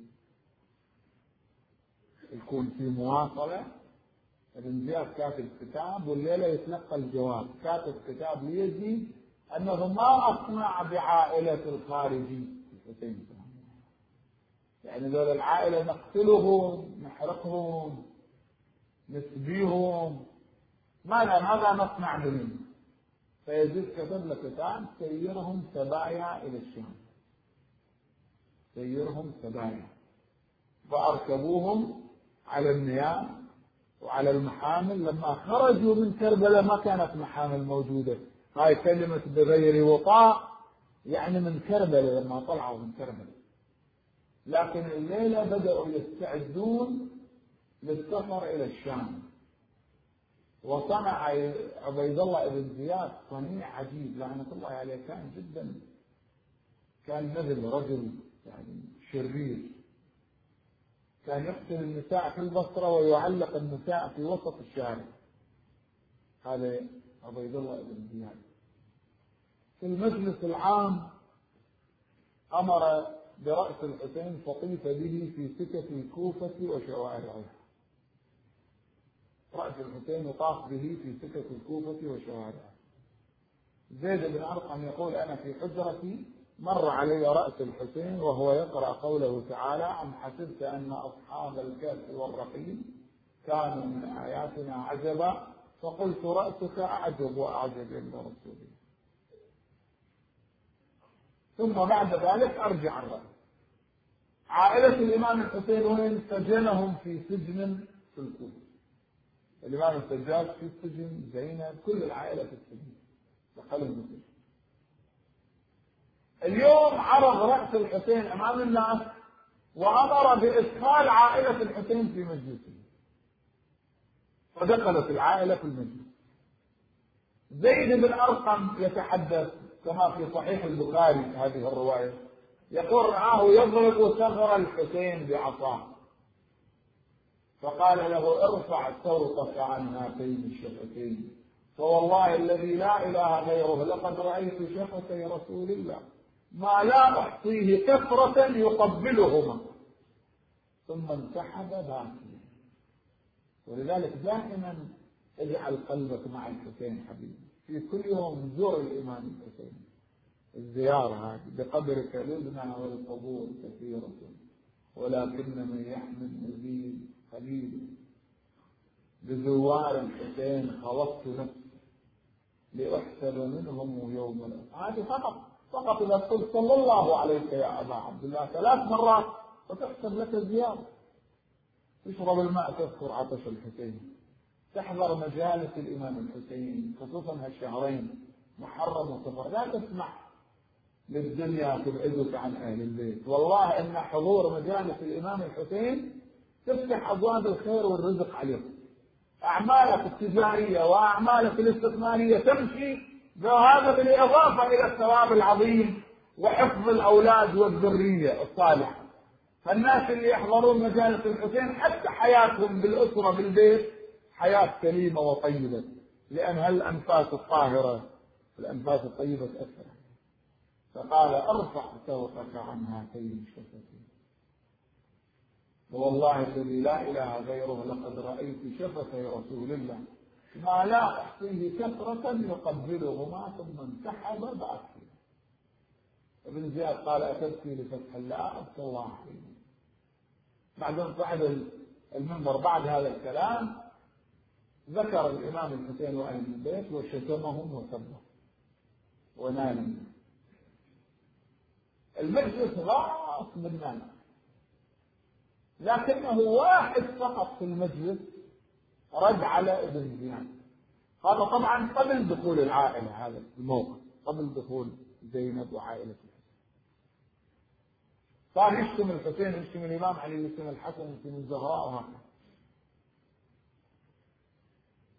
يكون في مواصلة. ابن زياد كاتب كتاب والليلة يتلقى الجواب، كاتب كتاب ليزيد أنه ما أصنع بعائلة الخارجي الحسين، يعني ذول العائلة نقتلهم نحرقهم نسبيهم، ماذا ماذا نصنع بهم؟ فيزيد كتب له كتاب سيرهم سبايا إلى الشام، سيرهم سبايا، فأركبوهم على المياه وعلى المحامل. لما خرجوا من كربلاء ما كانت محامل موجودة، هاي كلمة بغير وطاء يعني من كربلاء لما طلعوا من كربلاء، لكن الليلة بدأوا يستعدون للسفر إلى الشام. وصنع عبيد الله بن زياد صنيع عجيب لعنة الله عليه، كان جدا كان نذل، رجل يعني شرير، كان يقتل النساء في البصرة ويعلق النساء في وسط الشارع. هذا عبيد الله بن زياد. في المجلس العام أمر برأس الحسين فطيف به في سكك الكوفة وشوارعها، رأس الحسين وطاف به في سكك الكوفة وشوارعها. زيد بن أرقم يقول أنا في حجرتي مر علي رأس الحسين وهو يقرأ قوله تعالى أم حسبت أن أصحاب الكهف والرقيم كانوا من آياتنا عجبا فقلت رأسك أعجب وأعجب عند رسوله. ثم بعد ذلك أرجع الرأس. عائلة الإمام الحسين وين؟ سجنهم في سجن في الكوفة. الإمام السجاد في السجن، زينب، كل العائلة في السجن، دخلوا المسجد. اليوم عرض رأس الحسين أمام الناس وأمر بإدخال عائلة الحسين في مجلسه، فدخلت العائلة في المجلس. زيد بن أرقم يتحدث كما في صحيح البخاري هذه الرواية، يقول رآه يضرب ثغر الحسين بعصاه فقال له ارفع صوتك عن هاتين الشفتين فوالله الذي لا إله غيره لقد رأيت شفتي رسول الله ما لا أحصيه كثرة يقبلهما، ثم انسحب باكيا. ولذلك دائما اجعل قلبك مع الحسين حبيبي، في كل يوم زور الإمام الحسين. الزيارة هذه بقبرك لبنى والقبور كثيرة ولكن من يحمل مزيد قليل. بزوار الحسين خلصت نفسي لأحسب منهم يوم الأربعاء. هذه فقط فقط إذا قلت صلى الله عليك يا أبا عبد الله ثلاث مرات فتحسب لك الزيارة. تشرب الماء تذكر عطش الحسين، تحضر مجالس الإمام الحسين خصوصا هالشهرين محرم وصفر، لا تسمح للدنيا تبعدك عن أهل البيت. والله إن حضور مجالس الإمام الحسين تفتح أبواب الخير والرزق عليكم. أعمالك التجارية وأعمالك الاستثمارية تمشي وهذا بالإضافة إلى الثواب العظيم وحفظ الأولاد والذرية الصالحة. فالناس اللي يحضرون مجالس الحسين حتى حياتهم بالأسرة بالبيت حياة سليمة وطيبة، لأن هالأنفاس الطاهرة الأنفاس الطيبة تأثر. فقال ارفع صوتك عن هاتين الشفتين والله الذي لا إله غيره لقد رأيت شفتي رسول الله ما لا أحصيه كثرة يقبلهما ثم انسحب باكيا. ابن زياد قال أتبكي لفتح الله أبكى الله عليه. بعدين صعد المنبر بعد هذا الكلام ذكر الإمام الحسين وأهل البيت وشتمهم وسبهم ونالهم. المجلس غاص بالناس، لكنه واحد فقط في المجلس رد على ابن زياد. هذا طبعا قبل دخول العائلة، هذا الموقف قبل دخول زينب وعائلة الحسين. صار يشتم الحسين، يشتم الإمام علي، يشتم الحسن، يشتم الزهراء وهكذا.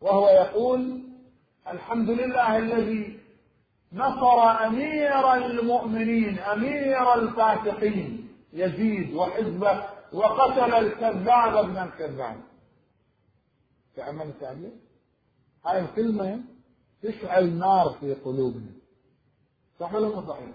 وهو يقول الحمد لله الذي نصر أمير المؤمنين أمير الفاسقين يزيد وحزبه وقتل الكذاب ابن الكذاب. تأمل تعبير هاي الكلمة تشعل نار في قلوبنا، صح ولا مو صحيح؟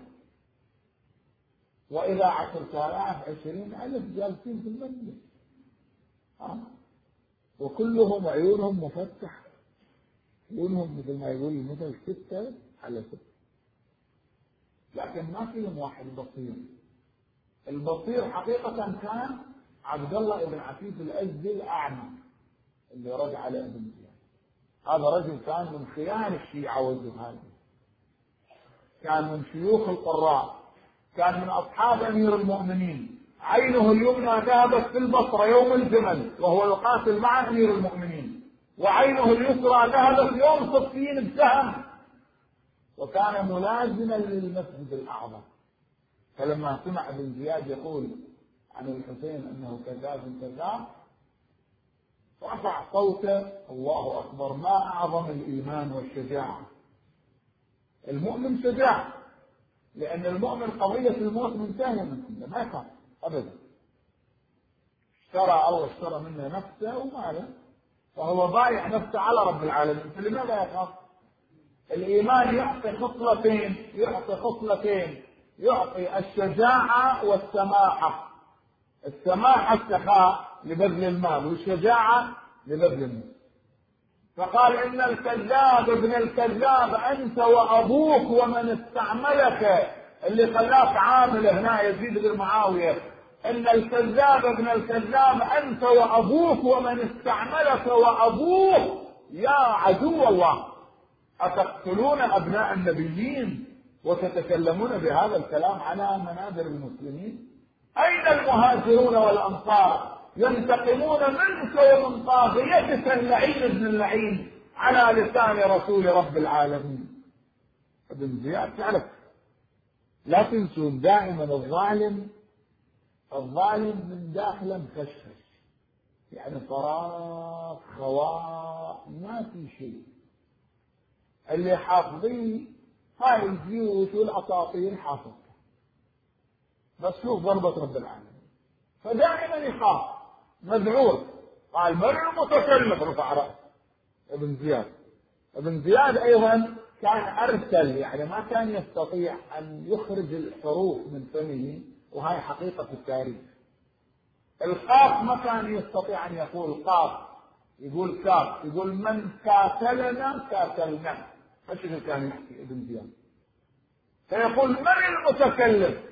وإذا عشرة آلاف عشرين ألف جالسين في المسجد آه. وكلهم عيونهم مفتحة، عيونهم مثل ما يقول المثل ستة على ستة، لكن ما فيهم واحد بصير. البصير حقيقة كان عبد الله بن عفيف الأزدي الأعمى اللي رد على ابن زياد. هذا رجل كان من خيار الشيعة والزهاد، كان من شيوخ القراء، كان من أصحاب أمير المؤمنين، عينه اليمنى ذهبت في البصرة يوم الجمل وهو يقاتل مع أمير المؤمنين، وعينه اليسرى ذهبت يوم صفين بسهم، وكان ملازما للمسجد الأعظم. فلما سمع ابن زياد يقول عن الحسين أنه كذاب كذاب رفع صوته الله أكبر، ما أعظم الإيمان والشجاعة. المؤمن شجاع، لأن المؤمن قضية الموت منتهية منه، ما يخاف أبدا. اشترى الله اشترى منه نفسه وماله، فهو بايع نفسه على رب العالمين، فلماذا يخاف؟ الإيمان يعطي خصلتين، يعطي خصلتين يعطي الشجاعة والسماحة. السماحة السخاء لبذل المال، والشجاعة لبذل المال. فقال إن الكذاب ابن الكذاب أنت وأبوك ومن استعملك، اللي خلاك عامل هنا يزيد بن معاوية، إن الكذاب ابن الكذاب أنت وأبوك ومن استعملك وأبوك يا عدو الله، أتقتلون أبناء النبيين وتتكلمون بهذا الكلام على منابر المسلمين؟ أين المهاجرون والأنصار ينتقمون منك ومن طاغيتك اللعين ابن اللعين على لسان رسول رب العالمين؟ ابن زياد تعرف، لا تنسون دائما الظالم الظالم من داخله مخشخش، يعني فراغ خواء ما في شيء. اللي حافظيه هاي الجيوش والأساطير حافظها، بس شوف ضربة رب العالمين، فدائما يخاف مذعور. قال من المتكلم؟ رفع رأسه ابن زياد. ابن زياد أيضا كان أرسل، يعني ما كان يستطيع أن يخرج الحروف من فمه، وهي حقيقة التاريخ. القاف ما كان يستطيع أن يقول قاف، يقول كاف، يقول من كاتلنا كاتلنا، هكذا كان يحكي ابن زياد. فيقول من المتكلم؟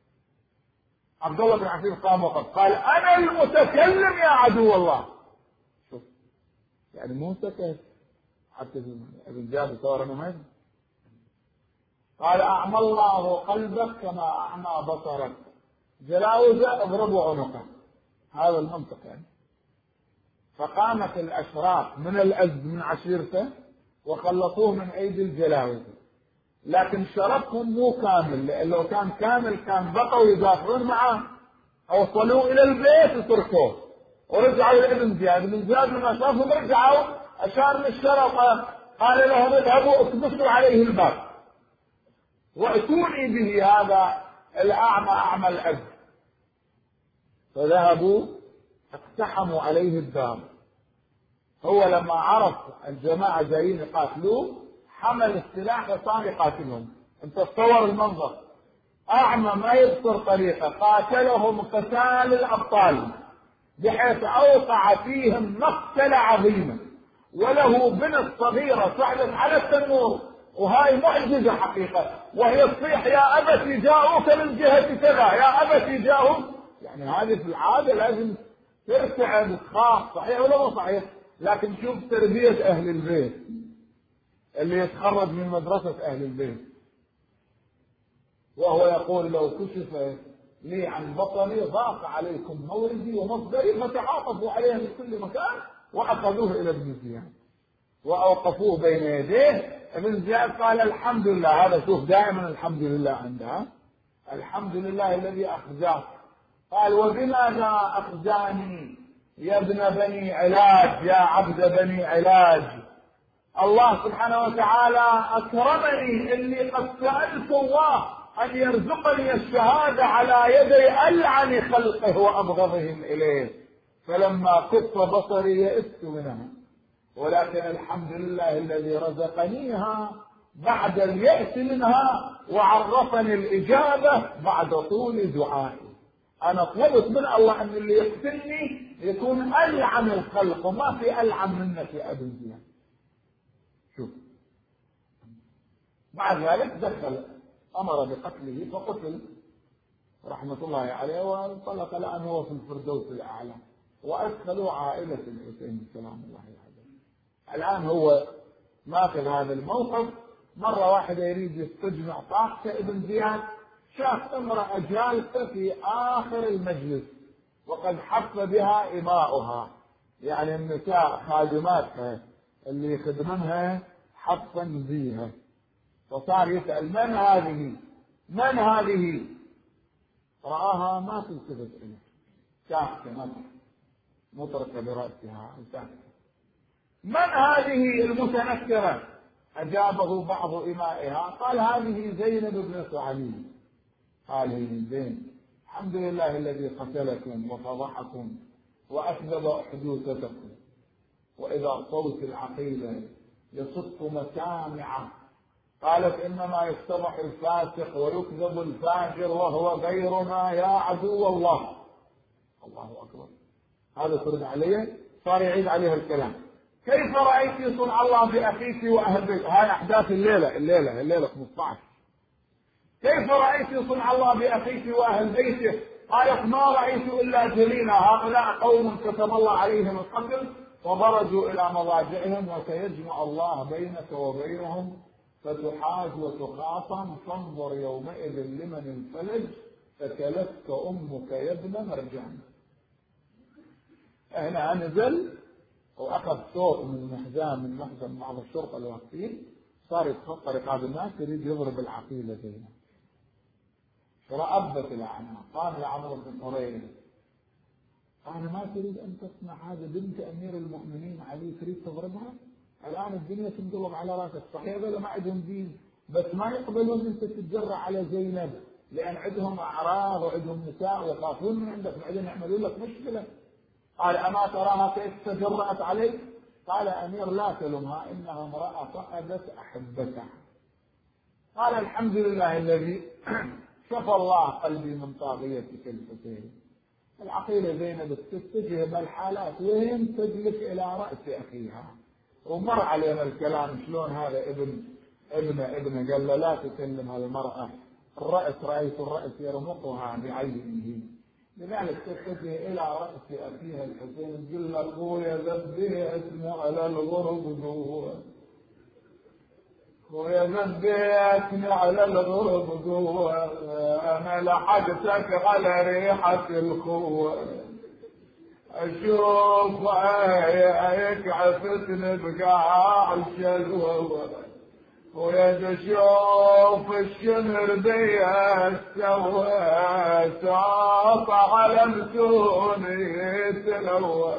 عبد الله بن عفيف قام وقف قال أنا المتكلم يا عدو الله. شوف يعني مو سكت حتى ابن زياد صار مهم. قال أعمى الله قلبك كما أعمى بصرك، جلاوزه اضربوا عنقه، هذا المنطق يعني. فقامت الأشراف من الأزد من عشيرته وخلصوه من أيدي الجلاوزه، لكن شرفهم مو كامل، لأن لو كان كامل كان بقوا يدافعون معه، أوصلوه إلى البيت وتركوه ورجعوا لابن زياد. ابن زياد لما شافهم رجعوا أشار من الشرطة قال لهم اذهبوا اكبسوا عليه الباب واتوني به هذا الأعمى أعمى الأب. فذهبوا اقتحموا عليه الدار. هو لما عرف الجماعة جايين يقاتلوه حمل السلاح وصار يقاتلهم. انت تصور المنظر، أعمى ما يبصر طريقه، قاتلهم قتال الأبطال بحيث أوقع فيهم مقتلة عظيمة، وله بنت صغيرة صعدت على التنور، وهاي معجزة حقيقة، وهي تصيح يا أبتي جاءوك من جهة كذا، يا أبتي جاءوك. يعني هذه في العادة لازم ترتعد تخاف، صحيح ولا مو صحيح؟ لكن شوف تربية أهل البيت اللي يتخرج من مدرسة أهل البيت، وهو يقول لو كشف لي عن بطني ضاق عليكم موردي ومصدري، فتعاطفوا عليه من كل مكان وأخذوه إلى ابن زياد وأوقفوه بين يديه. ابن زياد قال الحمد لله، هذا شوف دائما الحمد لله عندها، الحمد لله الذي أخزاك. قال وبماذا أخزاني؟ يا ابن بني علاج، يا عبد بني علاج، الله سبحانه وتعالى أكرمني إني قد سألت الله أن يرزقني الشهادة على يدي ألعن خلقه وأبغضهم إليه، فلما كف بصري يئست منها، ولكن الحمد لله الذي رزقنيها بعد اليأس منها وعرفني الإجابة بعد طول دعائي. أنا طلبت من الله أن اللي يقتلني يكون ألعن الخلق، وما في ألعن منك يا أبي زياد. شوف، بعد ذلك دخل أمر بقتله فقتل رحمة الله عليه، وانطلق الآن هو في الفردوس الأعلى، وأدخلوا عائلة الحسين سلام الله عليه. الآن هو ماخذ هذا الموقف. مرة واحدة يريد يستجمع طاقته ابن زياد، شاف امرأة جالسة في آخر المجلس وقد حف بها إماؤها، يعني النساء خادماتها اللي يخدمنها حفا زيها، فصار يسأل من هذه؟ من هذه؟ رآها ما تلتفت إليه، ساكتة مطرقة برأسها ساكتة. من هذه المتنكرة؟ أجابه بعض إمائها، قال هذه زينب بنت علي. قال زين، الحمد لله الذي قتلكم وفضحكم وأكذب حدوثتكم، وإذا صوت العقيلة يصف مسامعه. قالت إنما يفتضح الفاسق ويكذب الفاجر وهو غيرنا يا عدو الله. الله أكبر. هذا ترد عليه، صار يعيد عليها الكلام. كيف رأيت صنع الله بأخيك وأهل بيتك؟ هاي أحداث الليلة الليلة الليلة خمسة عشر. كيف رأيت صنع الله بأخيك وأهل بيته؟ قالت ما رأيت إلا جلينا، هؤلاء قوم كتب الله عليهم القتل وبرزوا إلى مضاجعهم، وسيجمع الله بينك وبينهم فتحاج وتخاصم، فانظر يومئذ لمن الفلج فكلتك أمك يا ابن مرجان. هنا نزل وأخذ صوت من محزان من محزن بعض الشرطة الواقفين، صار يتخطى رقاب الناس يريد يضرب العقيلة زينب. فرأبت الأعناق. قال لعمرو بن قريظة قال ما تريد أن تصنع هذا؟ بنت أمير المؤمنين علي تريد تضربها؟ الآن الدنيا تنقلب على راسك. صحيح هذول ما عندهم دين، بس ما يقبلون أنت تتجرأ على زينب، لأن عندهم أعراض وعندهم نساء ويخافون من عندك، بعدين يعملون لك مشكلة. قال أما تراها كيف تجرأت عليك؟ قال أمير لا تلمها، إنها امرأة فقدت أحبتها. قال الحمد لله الذي شفى الله قلبي من طاغيتك الحسين. العقيلة زينب تتجه بالحالات وين تجلس إلى رأس أخيها، ومر علينا الكلام شلون هذا ابن ابن ابن قال له لا تكلم هالمرأة، الرأس رأيت الرأس يرمقها بعينه. لذلك تتجه إلى رأس أخيها الحسين تقول له أخويا ذبيه اسمه على الغرب جوا، أخويا ذبيتني على الغرب جوا، أنا لحقتك على ريحة الخوة، أشوف عيك عفتني بقاع الشلوة، ويا شوف الشمر بيا سوى ساط على متوني تلوى،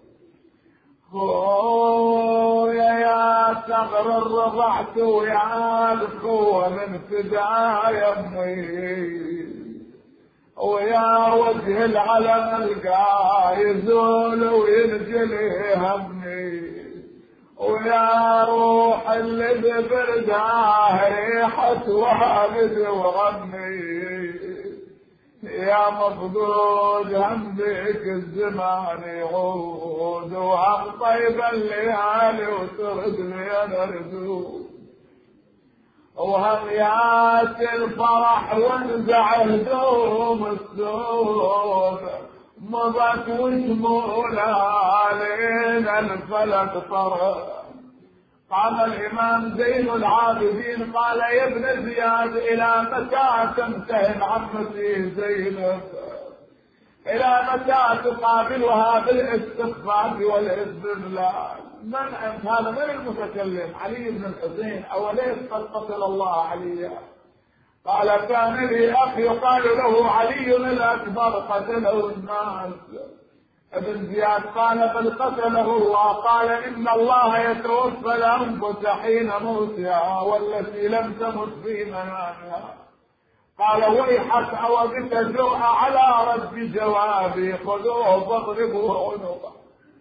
خويا يا ثغر الرضعت ويا الخوة من فدا يمي، ويا وجه العلم القا يزول وينجلي همي، ويا روح اللي ببرداه ريحة والد وغمي، يا مفقود هم بيك الزمان يعود، وهم طيب الليالي وترد لي انا ردود، وهم ياتي الفرح وانزع هدوم السوق، مضت وشمول علينا الفلك طرق. قام الإمام زين العابدين قال يا ابن زياد إلى متى تمتهن عمتي زينب؟ إلى متى تقابلها بالاستخفاف والاستذلال؟ من أنت؟ هذا من المتكلم؟ علي بن الحسين، أوليس قد قتل الله عليا؟ قال كان لي أخ يقال له علي الأكبر قتله الناس، ابن زياد قال بل قتله الله. قال إن الله يتوفى الأنفس حين موتها والتي لم تمت في منامها. قال ويحك أو بك جرأة على رد جوابي، خذوه فاضربوه عنقه.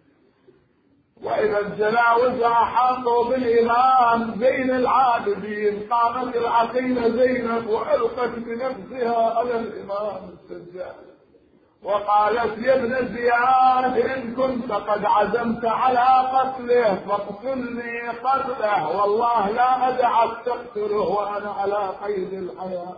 وإذا الجلاوزة أحاطوا بالإمام زين العابدين قامت العقيلة زينب وألقت بنفسها على الإمام السجاد وقالت يا ابن زياد إن كنت قد عزمت على قتله فاقتلني قتله، والله لا أدعك تقتله وأنا على قيد الحياة.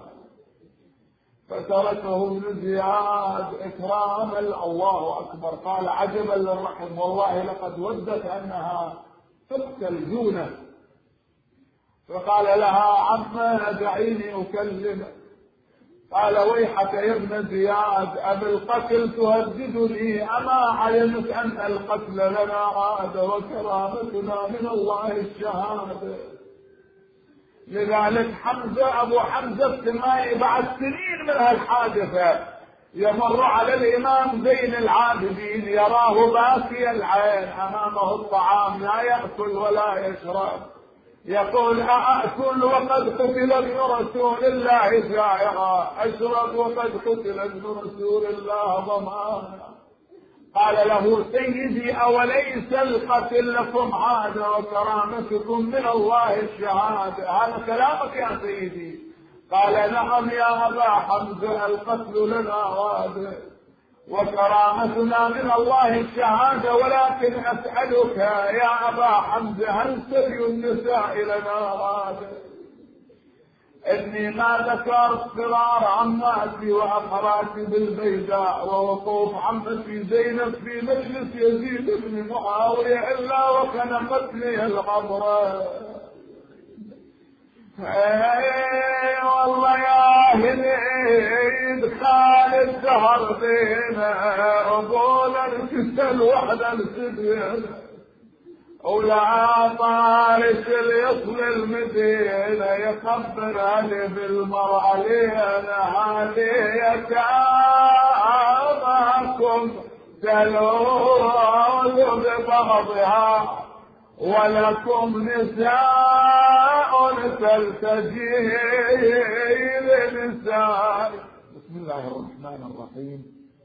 فتركه ابن زياد إكراما. الله أكبر. قال عجبا للرحم، والله لقد ودت أنها تقتل دونه. فقال لها عما دعيني أكلمك. قال ويحك يا ابن زياد أبالقتل تهددني؟ أما علمت أن القتل لنا عادة وكرامتنا من الله الشهادة. لذلك حمزة أبو حمزة السمائي بعد سنين من هالحادثة يمر على الإمام زين العابدين يراه باكي العين أمامه الطعام لا يأكل ولا يشرب، يقول أأكل وقد قتل ابن رسول الله جائعا، أشرب وقد قتل ابن رسول الله ظمآنا. قال له سيدي أوليس القتل لكم عادة وكرامتكم من الله الشهادة؟ هذا كلامك يا سيدي. قال نعم يا أبا حمزة القتل لنا عادة وكرامتنا من الله الشهادة، ولكن أسألك يا أبا حمزة هل سبي النساء لنا عادة؟ إني ما ذكرت فرار عماتي وأخراتي بالبيداء ووقوف عمتي زينب في مجلس يزيد بن معاوية إلا وخنقتني العبرة. اي والله يا هنيد خالد سهر بينا قبول الكسل وحدة السبيل ولا طارش اللي يصل المدينة يخبر علي بالمرأة لينا هذه يتابعكم تلوذ ببغضها ولكم نساء تلتجي لنساء. بسم الله الرحمن الرحيم.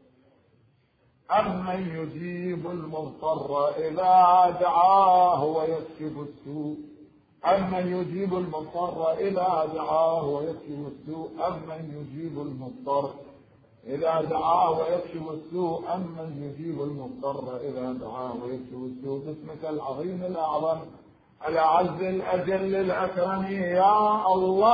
أمن يجيب المضطر إذا دعاه ويكشف السوء، أمن يجيب المضطر إذا دعاه ويكشف السوء، أمن يجيب المضطر إذا دعاه ويكشف السوء، أمن يجيب المضطر إذا دعاه ويكشف السوء. باسمك العظيم الأعظم الأعز الأجل الأكرم يا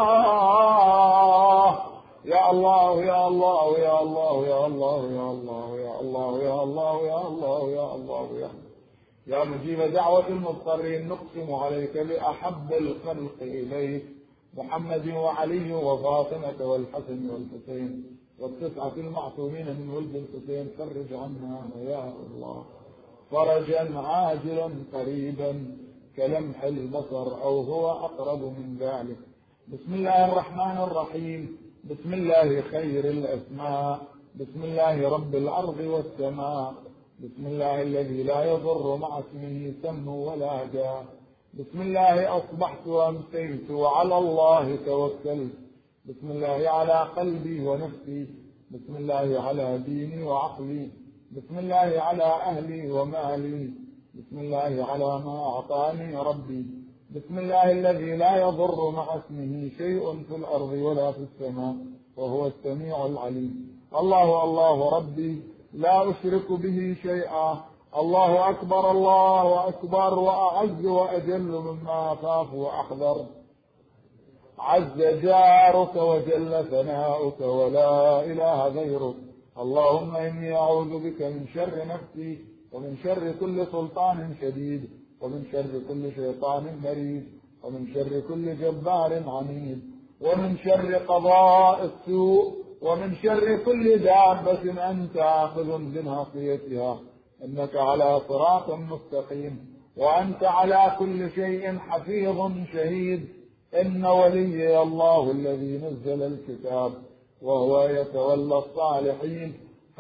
الله يا الله يا الله يا الله يا الله يا الله يا الله يا الله يا الله يا الله يا يا مجيب دعوة المضطرين نقسم عليك بأحب الخلق إليك محمد وعلي وفاطمة والحسن والحسين والتسعة المعصومين من ولد الحسين. فرج عنا يا الله فرجا عاجلا قريبا كلمح البصر أو هو أقرب من ذلك. بسم الله الرحمن الرحيم. بسم الله خير الأسماء. بسم الله رب الأرض والسماء. بسم الله الذي لا يضر مع اسمه سم ولا داء. بسم الله أصبحت وأمسيت وعلى الله توكلت. بسم الله على قلبي ونفسي. بسم الله على ديني وعقلي. بسم الله على أهلي ومالي. بسم الله على ما أعطاني ربي. بسم الله الذي لا يضر مع اسمه شيء في الأرض ولا في السماء وهو السميع العليم. الله الله ربي لا أشرك به شيئا. الله أكبر الله أكبر وأعز وأجل مما أخاف وأحذر. عز جارك وجل ثناؤك ولا إله غيرك. اللهم إني أعوذ بك من شر نفسي ومن شر كل سلطان شديد ومن شر كل شيطان مريض ومن شر كل جبار عنيد ومن شر قضاء السوء ومن شر كل دابة أنت آخذ بناصيتها إنك على صراط مستقيم وأنت على كل شيء حفيظ شهيد. إن وليي الله الذي نزل الكتاب وهو يتولى الصالحين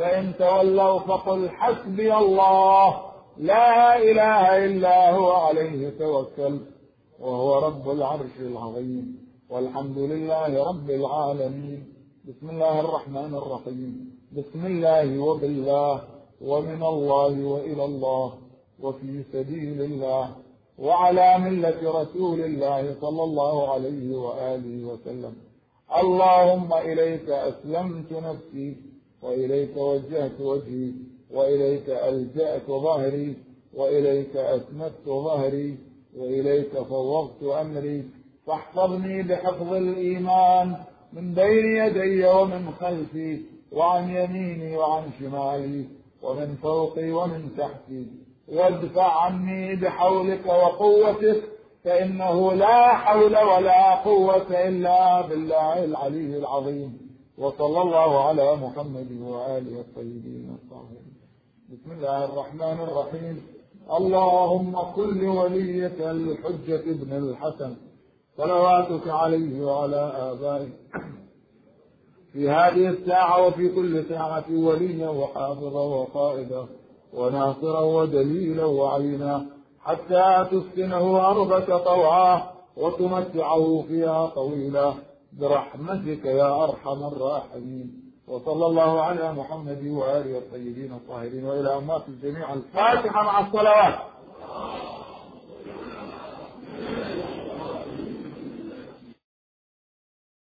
فإن تولوا فقل حسبي الله لا إله إلا هو عليه توكل وهو رب العرش العظيم والحمد لله رب العالمين. بسم الله الرحمن الرحيم. بسم الله وبالله ومن الله وإلى الله وفي سبيل الله وعلى ملة رسول الله صلى الله عليه وآله وسلم. اللهم إليك أسلمت نفسي وإليك وجهت وجهي وإليك ألجأت ظهري وإليك أسندت ظهري وإليك فوضت أمري فاحفظني بحفظ الإيمان من بين يدي ومن خلفي وعن يميني وعن شمالي ومن فوقي ومن تحتي وادفع عني بحولك وقوتك فإنه لا حول ولا قوة إلا بالله العلي العظيم. وصلى الله على محمد وآله الطيبين الطاهرين. بسم الله الرحمن الرحيم. اللهم كن لوليك الحجة ابن الحسن صلواتك عليه وعلى آبائه في هذه الساعة وفي كل ساعة وليا وحافظا وقائدا وناصرا ودليلا وعينا حتى تسكنه أرضك طوعا وتمتعه فيها طويلا برحمتك يا أرحم الراحمين. وصلى الله على محمد وآله الطيبين الطاهرين وإلى أمات الجميع. الفاتحة مع الصلوات.